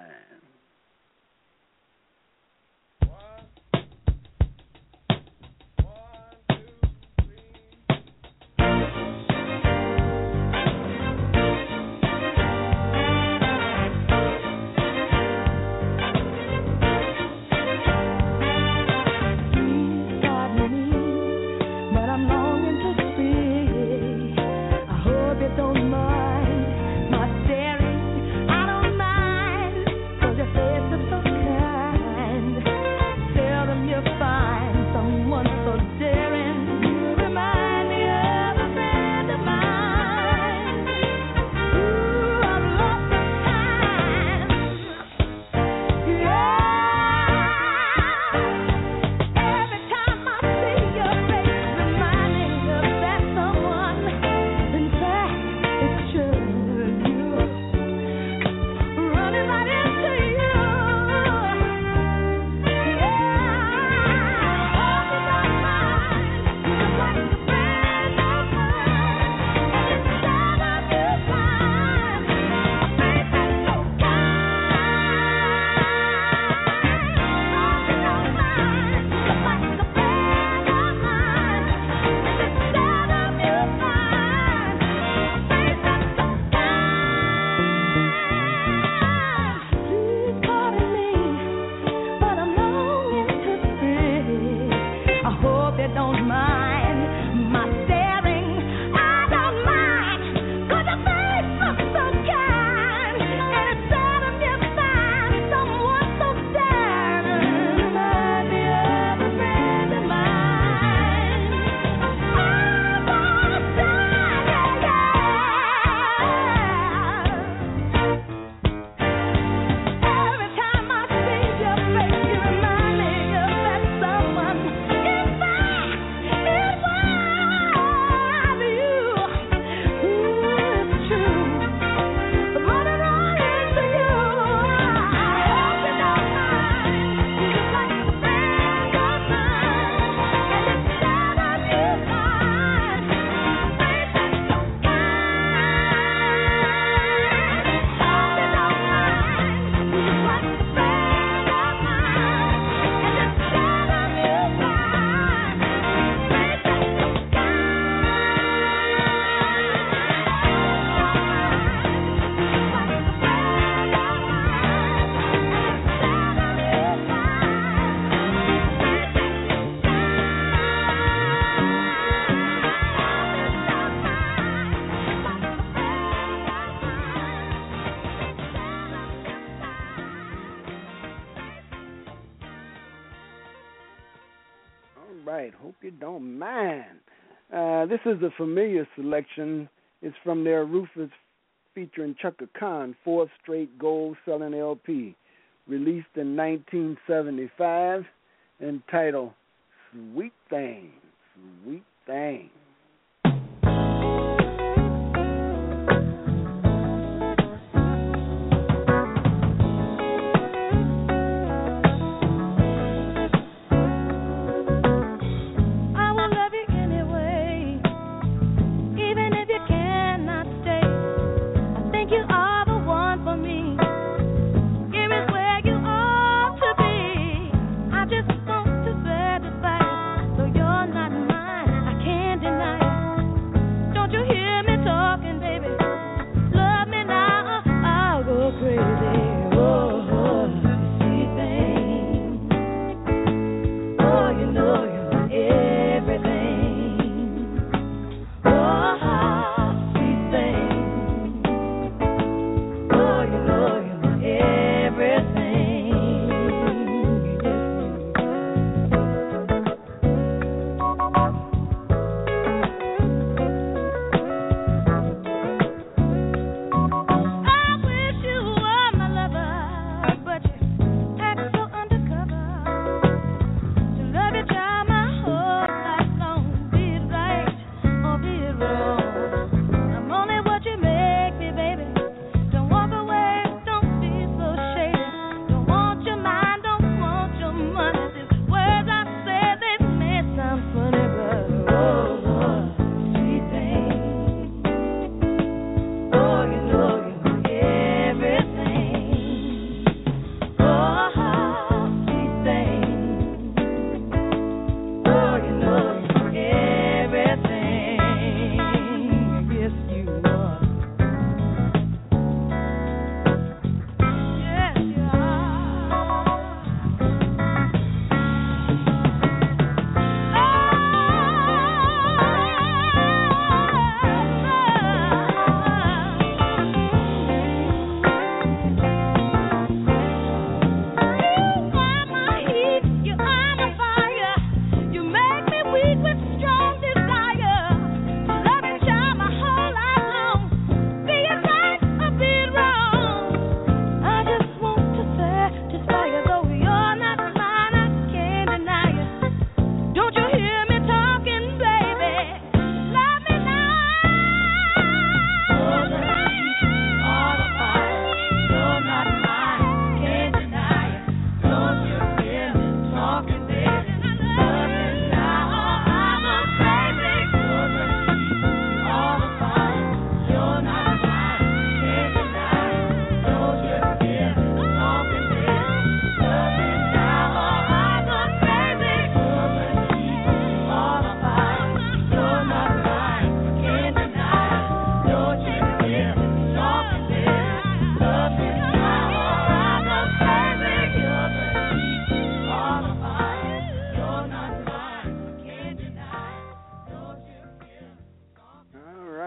This is a familiar selection. It's from their Rufus featuring Chaka Khan, fourth straight gold-selling L P, released in nineteen seventy-five, entitled Sweet Thing, Sweet Thing. You're not mine, I can't deny.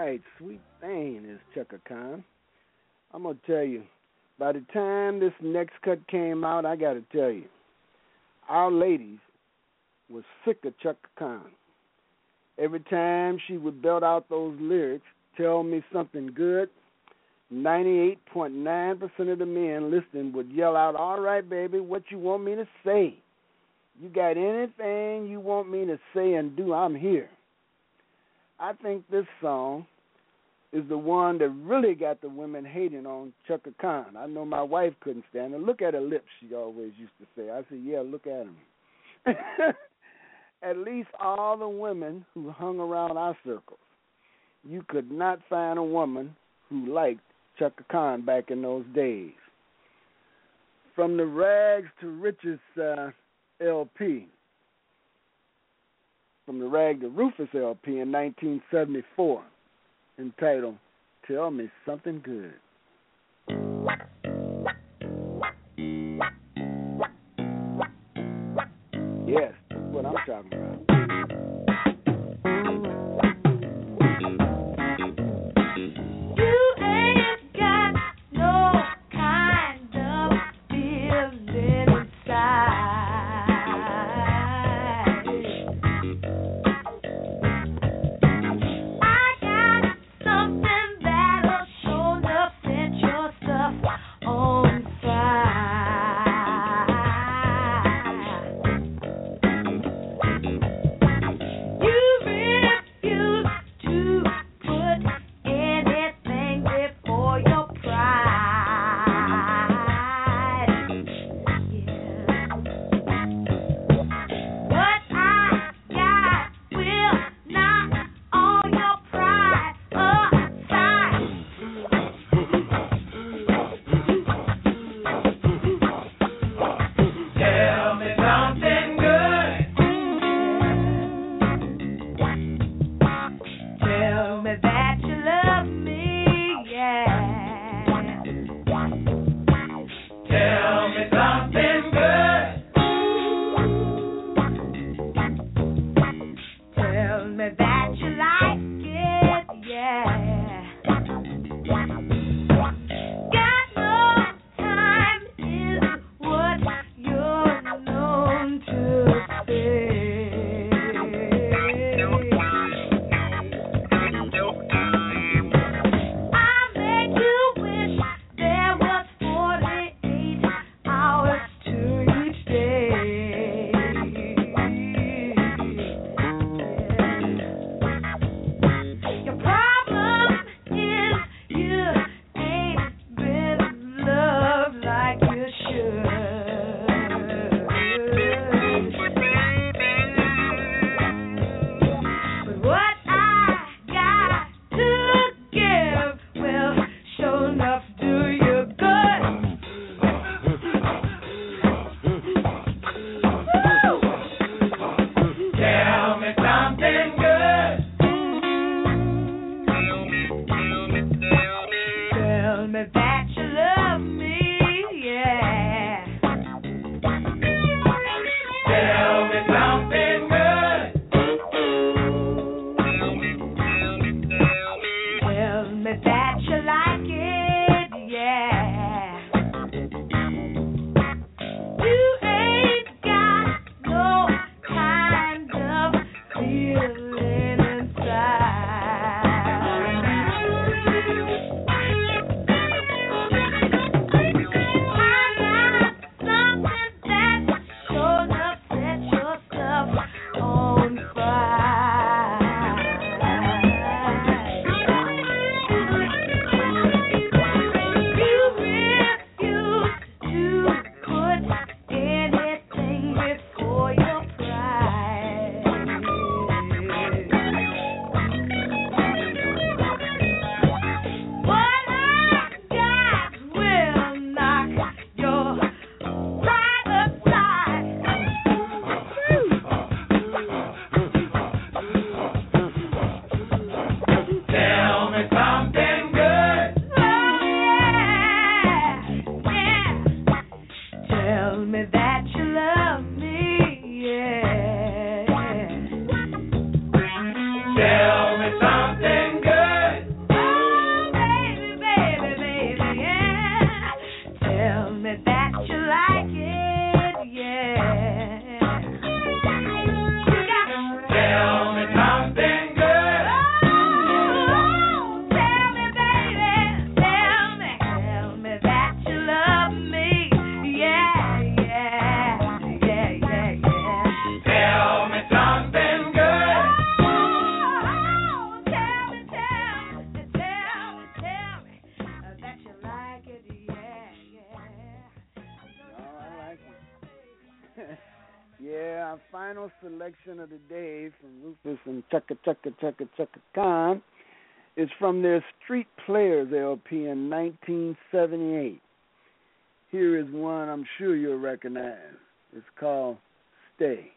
right, sweet thing is Chaka Khan. I'm going to tell you, by the time this next cut came out, I got to tell you, our ladies was sick of Chaka Khan. Every time she would belt out those lyrics, tell me something good, ninety-eight point nine percent of the men listening would yell out, all right, baby, what you want me to say? You got anything you want me to say and do, I'm here. I think this song is the one that really got the women hating on Chaka Khan. I know my wife couldn't stand it. Look at her lips, she always used to say. I said, yeah, look at them. At least all the women who hung around our circles, you could not find a woman who liked Chaka Khan back in those days. From the Rags to Riches uh, L P, from the Rag to Rufus L P in nineteen seventy-four, entitled Tell Me Something Good. Yes, that's what I'm talking about. Tell me something good. final selection of the day from Rufus and Chukka Chukka Chukka Chukka Khan is from their Street Players L P in nineteen seventy-eight. Here is one I'm sure you'll recognize. It's called Stay.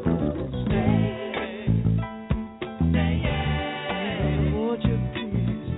Won't you please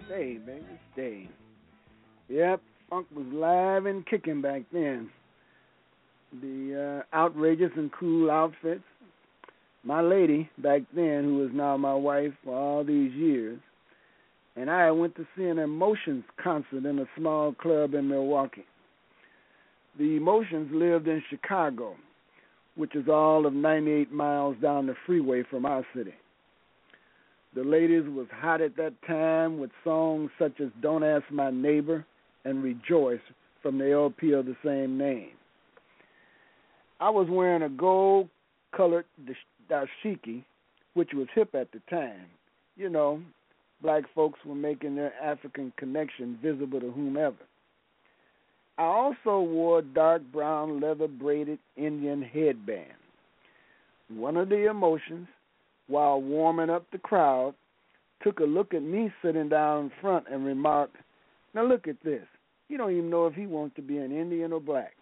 Stay, baby, stay. Yep, funk was live and kicking back then. The uh, outrageous and cool outfits. My lady back then, who is now my wife for all these years, and I went to see an Emotions concert in a small club in Milwaukee. The Emotions lived in Chicago, which is all of ninety-eight miles down the freeway from our city. The ladies was hot at that time with songs such as Don't Ask My Neighbor and Rejoice from the L P of the same name. I was wearing a gold-colored dashiki, which was hip at the time. You know, black folks were making their African connection visible to whomever. I also wore a dark brown leather-braided Indian headband. One of the Emotions, while warming up the crowd, took a look at me sitting down in front and remarked, "Now look at this. You don't even know if he wants to be an Indian or black."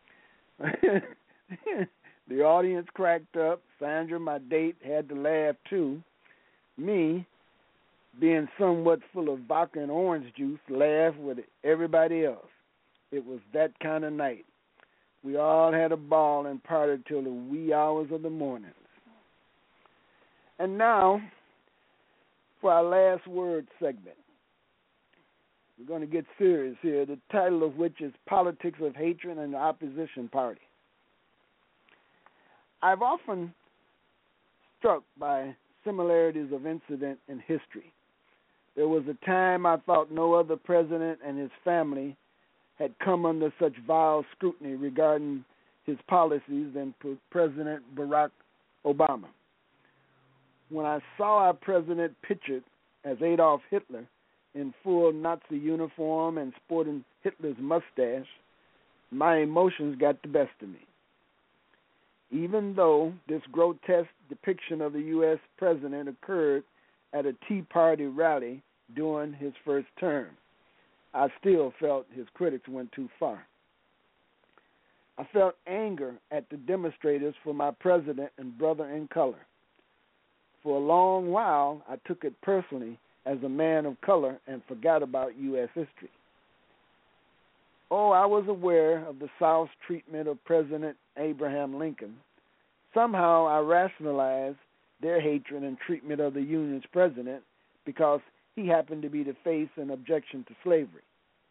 The audience cracked up. Sandra, my date, had to laugh too. Me, being somewhat full of vodka and orange juice, laughed with everybody else. It was that kind of night. We all had a ball and partied till the wee hours of the mornings. And now, for our last word segment. We're going to get serious here, the title of which is Politics of Hatred and the Opposition Party. I've often struck by similarities of incident in history. There was a time I thought no other president and his family had come under such vile scrutiny regarding his policies than President Barack Obama. When I saw our president pictured as Adolf Hitler in full Nazi uniform and sporting Hitler's mustache, my emotions got the best of me. Even though this grotesque depiction of the U S president occurred at a Tea Party rally during his first term, I still felt his critics went too far. I felt anger at the demonstrators for my president and brother in color. For a long while, I took it personally as a man of color and forgot about U S history. Oh, I was aware of the South's treatment of President Abraham Lincoln. Somehow I rationalized their hatred and treatment of the Union's president because he happened to be the face in objection to slavery.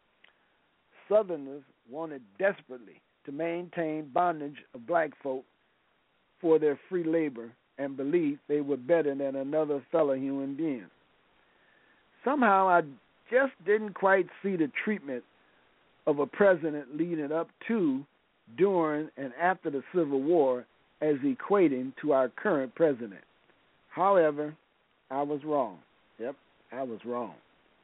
Southerners wanted desperately to maintain bondage of black folk for their free labor and believed they were better than another fellow human being. Somehow I just didn't quite see the treatment of a president leading up to, during, and after the Civil War as equating to our current president. However, I was wrong. Yep, I was wrong.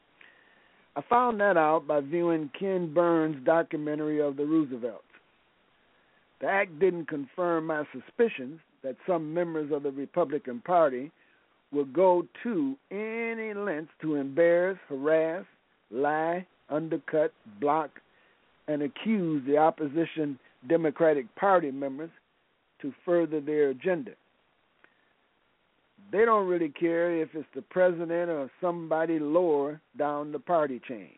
I found that out by viewing Ken Burns' documentary of the Roosevelts. The act didn't confirm my suspicions that some members of the Republican Party would go to any lengths to embarrass, harass, lie, undercut, block, and accuse the opposition Democratic Party members to further their agenda. They don't really care if it's the president or somebody lower down the party chain.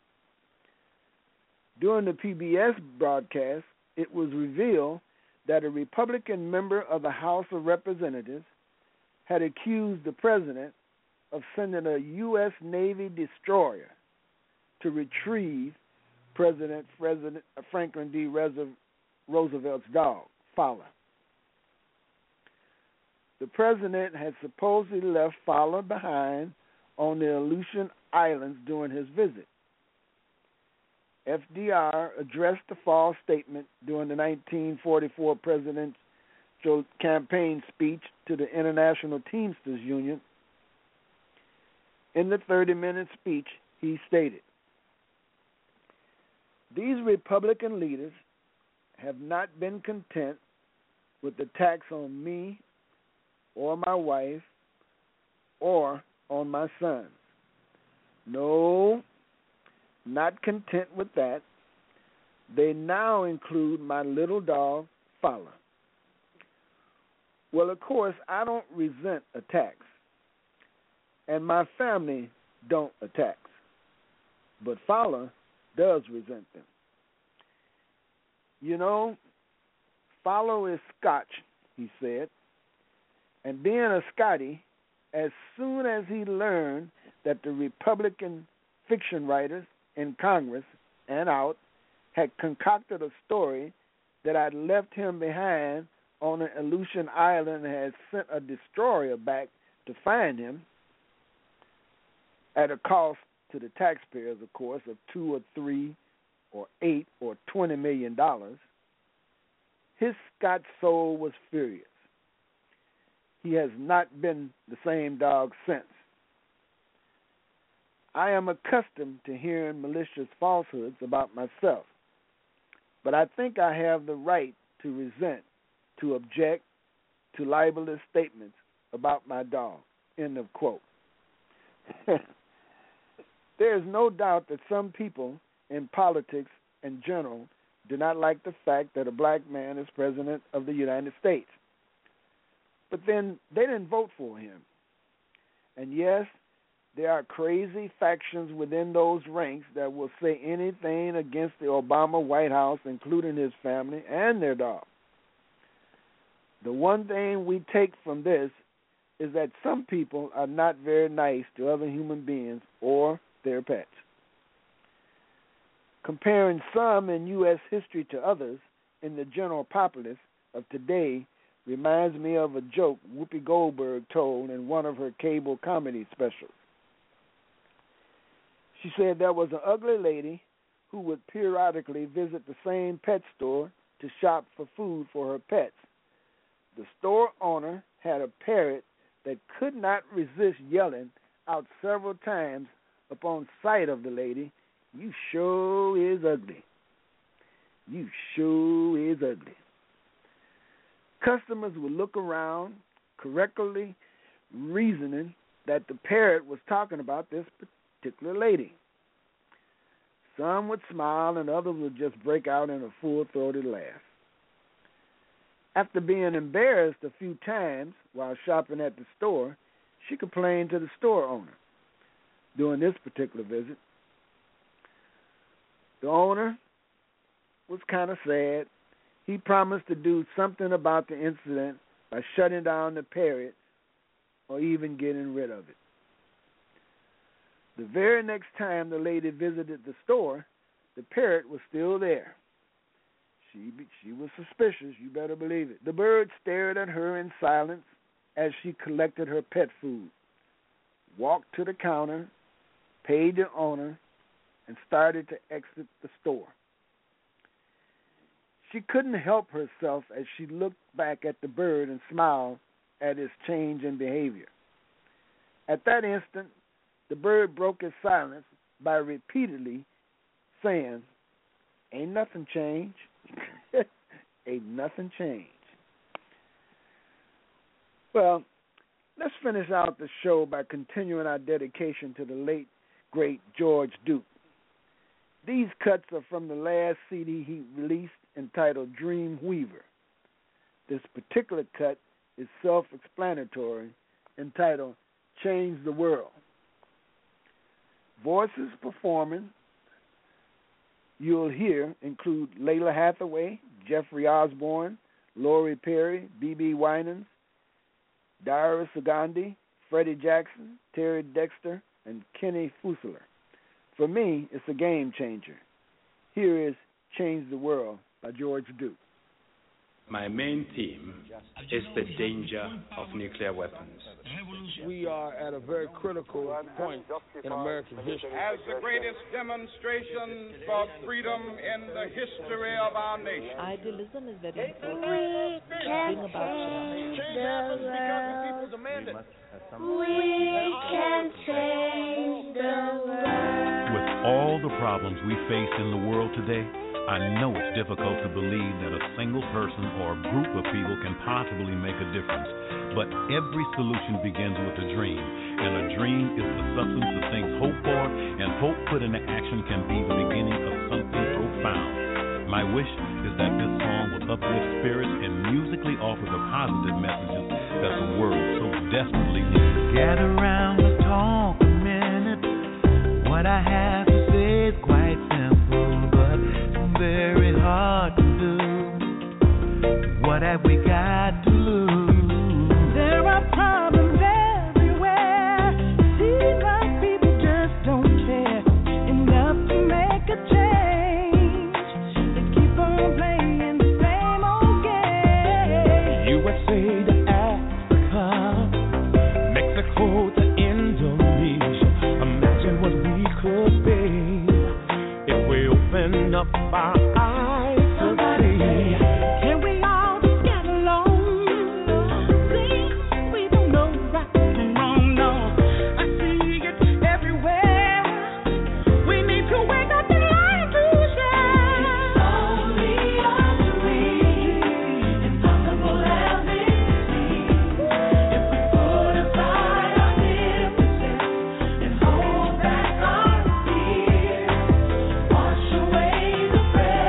During the P B S broadcast, it was revealed that a Republican member of the House of Representatives had accused the president of sending a U S Navy destroyer to retrieve President Franklin D. Roosevelt's dog, Fowler. The president had supposedly left Fowler behind on the Aleutian Islands during his visit. F D R addressed the false statement during the nineteen forty-four presidential campaign speech to the International Teamsters Union. In the thirty-minute speech, he stated, "These Republican leaders have not been content with the attacks on me or my wife or on my sons. No, not content with that. They now include my little dog, Fowler. Well, of course, I don't resent attacks, and my family don't attack. but Fowler does resent them. You know, Fowler is Scotch, he said, and being a Scotty, as soon as he learned that the Republican fiction writers in Congress and out had concocted a story that I'd left him behind on an Aleutian island and had sent a destroyer back to find him at a cost to the taxpayers, of course, of two or three or eight or twenty million dollars, his Scotch soul was furious. He has not been the same dog since. I am accustomed to hearing malicious falsehoods about myself, but I think I have the right to resent, to object to libelous statements about my dog. End of quote. There is no doubt that some people in politics in general do not like the fact that a black man is president of the United States. But then they didn't vote for him. And yes, there are crazy factions within those ranks that will say anything against the Obama White House, including his family and their dog. The one thing we take from this is that some people are not very nice to other human beings or their pets. Comparing some in U S history to others in the general populace of today reminds me of a joke Whoopi Goldberg told in one of her cable comedy specials. She said there was an ugly lady who would periodically visit the same pet store to shop for food for her pets. The store owner had a parrot that could not resist yelling out several times upon sight of the lady, "You sure is ugly. You sure is ugly." Customers would look around, correctly reasoning that the parrot was talking about this particular lady. Some would smile and others would just break out in a full-throated laugh. After being embarrassed a few times while shopping at the store, she complained to the store owner. During this particular visit, the owner was kind of sad. He promised to do something about the incident by shutting down the parrot or even getting rid of it. The very next time the lady visited the store, the parrot was still there. She she was suspicious, you better believe it. The bird stared at her in silence as she collected her pet food, walked to the counter, paid the owner, and started to exit the store. She couldn't help herself as she looked back at the bird and smiled at his change in behavior. At that instant, the bird broke his silence by repeatedly saying, "Ain't nothing changed. Ain't nothing changed." Well, let's finish out the show by continuing our dedication to the late, great George Duke. These cuts are from the last C D he released entitled Dream Weaver. This particular cut is self-explanatory, entitled Change the World. Voices performing you'll hear include Layla Hathaway, Jeffrey Osborne, Lori Perry, B B Winans, Dara Sugandi, Freddie Jackson, Terry Dexter, and Kenny Fusler. For me, it's a game changer. Here is Change the World by George Duke. My main theme is the danger of nuclear weapons. We are at a very critical point in American history. As the greatest demonstration for freedom in the history of our nation. Idealism is very important. We can bring about change the world. We can change the world. With all the problems we face in the world today, I know it's difficult to believe that a single person or a group of people can possibly make a difference. But every solution begins with a dream, and a dream is the substance of things hoped for, and hope put into action can be the beginning of something profound. My wish is that this song will uplift spirits and musically offer the positive messages that the world so desperately needs. Gather around and talk a minute. What I have to say is quite simple, but very hard to do. What have we got to lose? There are problems everywhere. Seems like people just don't care enough to make a change. They keep on playing the same old game. U S A to Africa, Mexico to Indonesia. Imagine what we could be if we open up our eyes to see. Can we all just get along? See, we don't know right from wrong, no. I see it everywhere. We need to wake up and learn to share. It's only us three, impossible as it seems. If we put aside our differences and hold back our fears, wash away the present.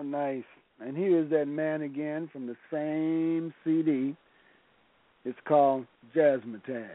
nice. And here is that man again from the same C D. It's called Jazzmatazz.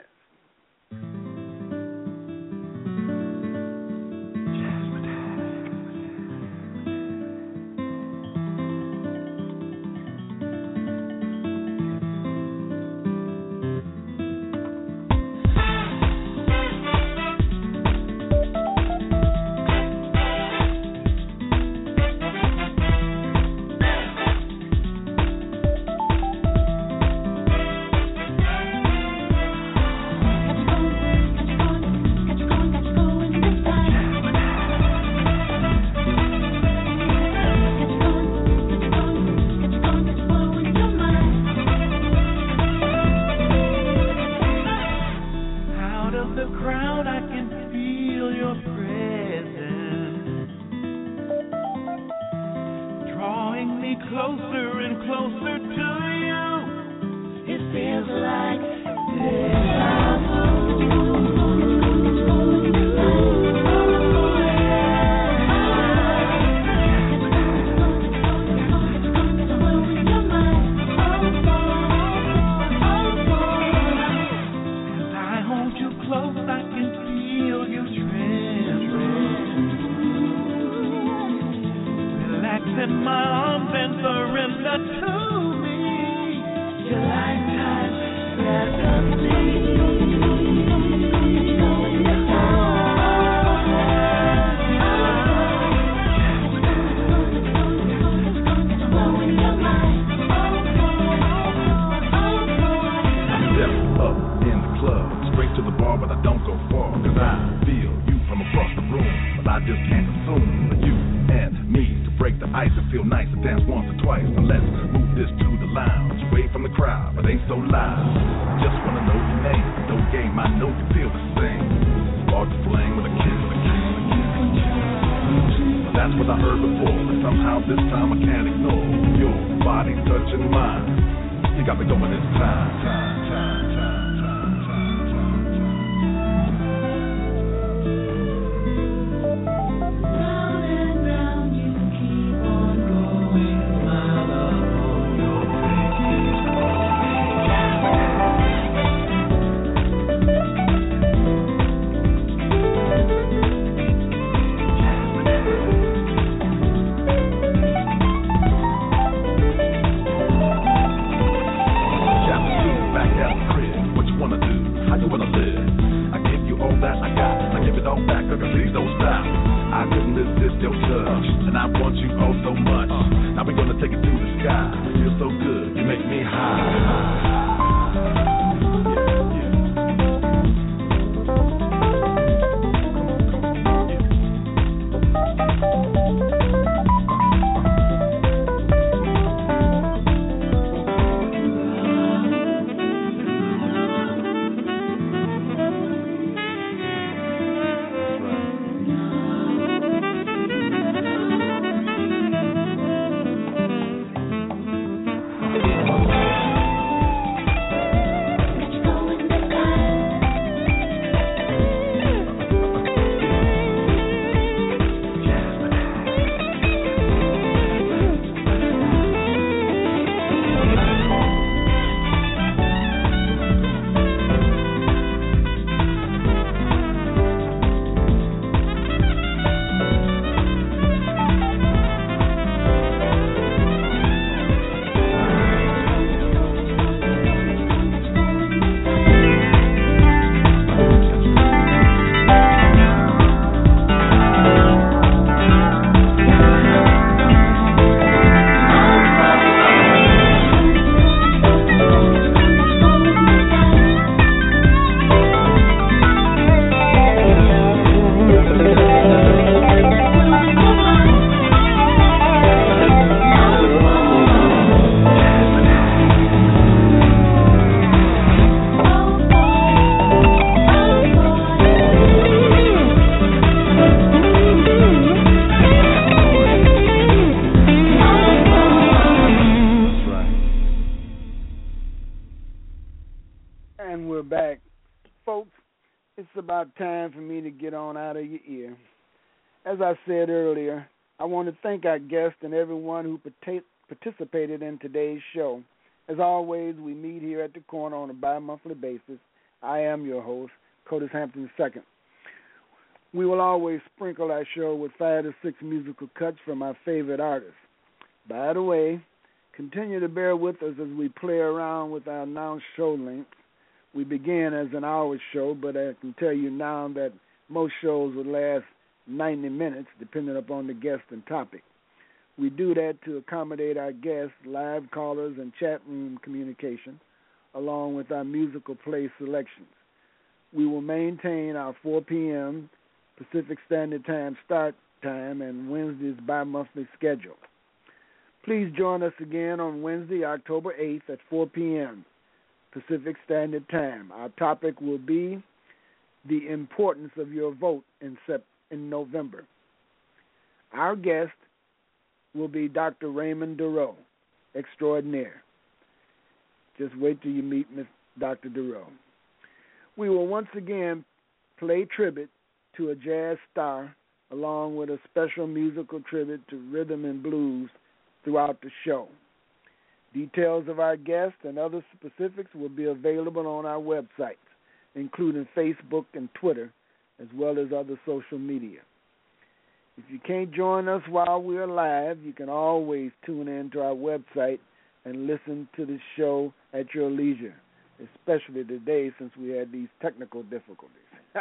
It's about time for me to get on out of your ear. As I said earlier, I want to thank our guests and everyone who partic- participated in today's show. As always, we meet here at the corner on a bi-monthly basis. I am your host, Curtis Hampton the second. We will always sprinkle our show with five to six musical cuts from our favorite artists. By the way, continue to bear with us as we play around with our announced show length. We begin as an hour show, but I can tell you now that most shows will last ninety minutes, depending upon the guest and topic. We do that to accommodate our guests, live callers, and chat room communication, along with our musical play selections. We will maintain our four p.m. Pacific Standard Time start time and Wednesday's bi-monthly schedule. Please join us again on Wednesday, October eighth at four p.m. Pacific Standard Time. Our topic will be the importance of your vote in Sep- in November. Our guest will be Doctor Raymond Duro, extraordinaire. Just wait till you meet Miss Doctor Duro. We will once again play tribute to a jazz star, along with a special musical tribute to rhythm and blues throughout the show. Details of our guests and other specifics will be available on our websites, including Facebook and Twitter, as well as other social media. If you can't join us while we're live, you can always tune in to our website and listen to the show at your leisure, especially today since we had these technical difficulties.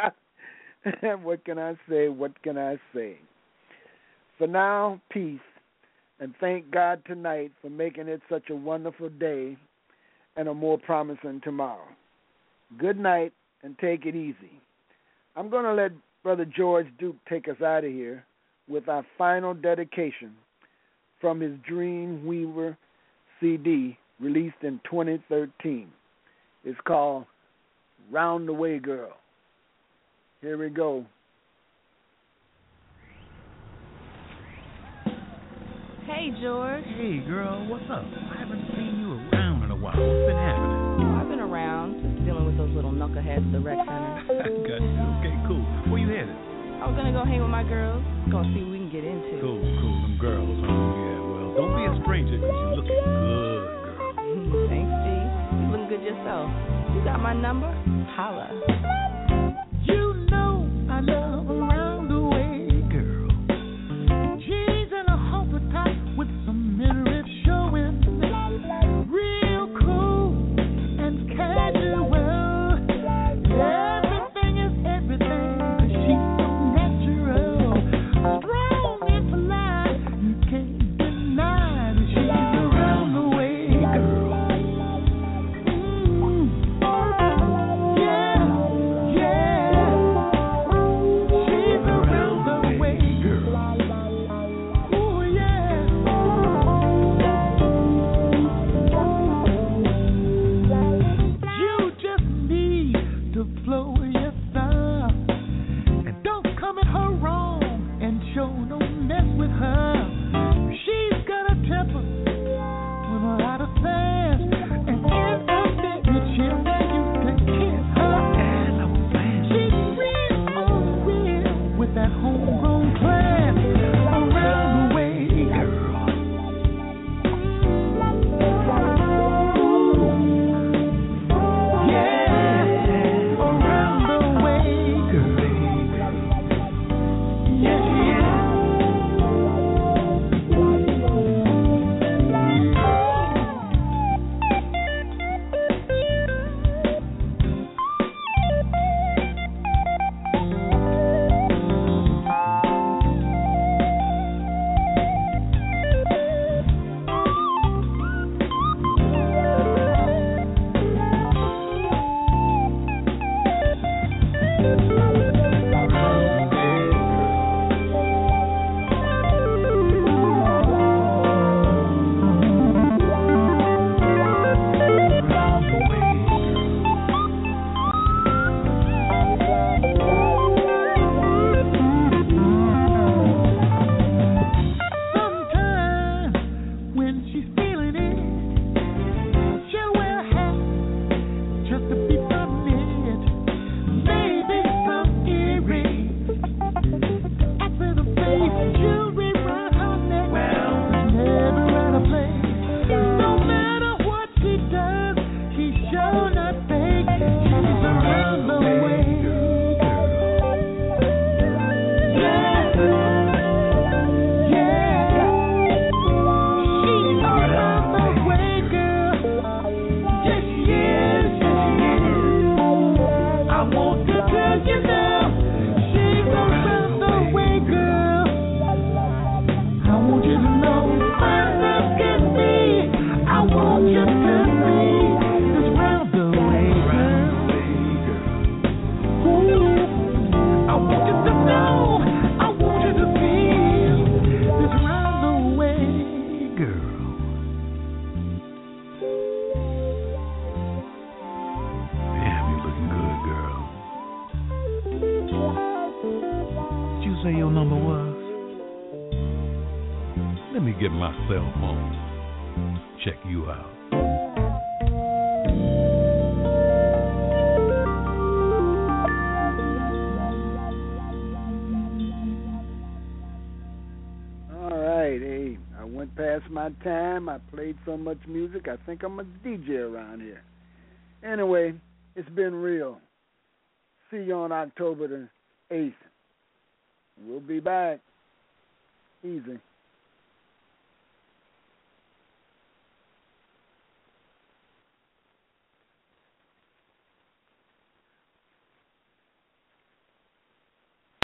What can I say? What can I say? For now, peace, and thank God tonight for making it such a wonderful day and a more promising tomorrow. Good night, and take it easy. I'm going to let Brother George Duke take us out of here with our final dedication from his Dreamweaver C D released in twenty thirteen. It's called Round the Way Girl. Here we go. Hey, George. Hey, girl, what's up? I haven't seen you around in a while. What's been happening? Oh, I've been around, just dealing with those little knuckleheads at the rec center. Got you. Okay, cool. Where you headed? I was gonna go hang with my girls. Gonna see what we can get into. Cool, cool. Them girls, huh? Yeah, well, don't be a stranger, because you're looking good, girl. Thanks, G. You looking good yourself. You got my number? Holla. You know I love around the way, girl. Jeans and a halter top with some midriff showing. Real cool and casual. Everything is everything. She's so natural. Strong and polite. You can't deny that she's around the way, girl. Mm. Yeah. cell phone. Check you out. All right, hey, I went past my time. I played so much music, I think I'm a D J around here. Anyway, it's been real. See you on October the eighth. We'll be back. Easy.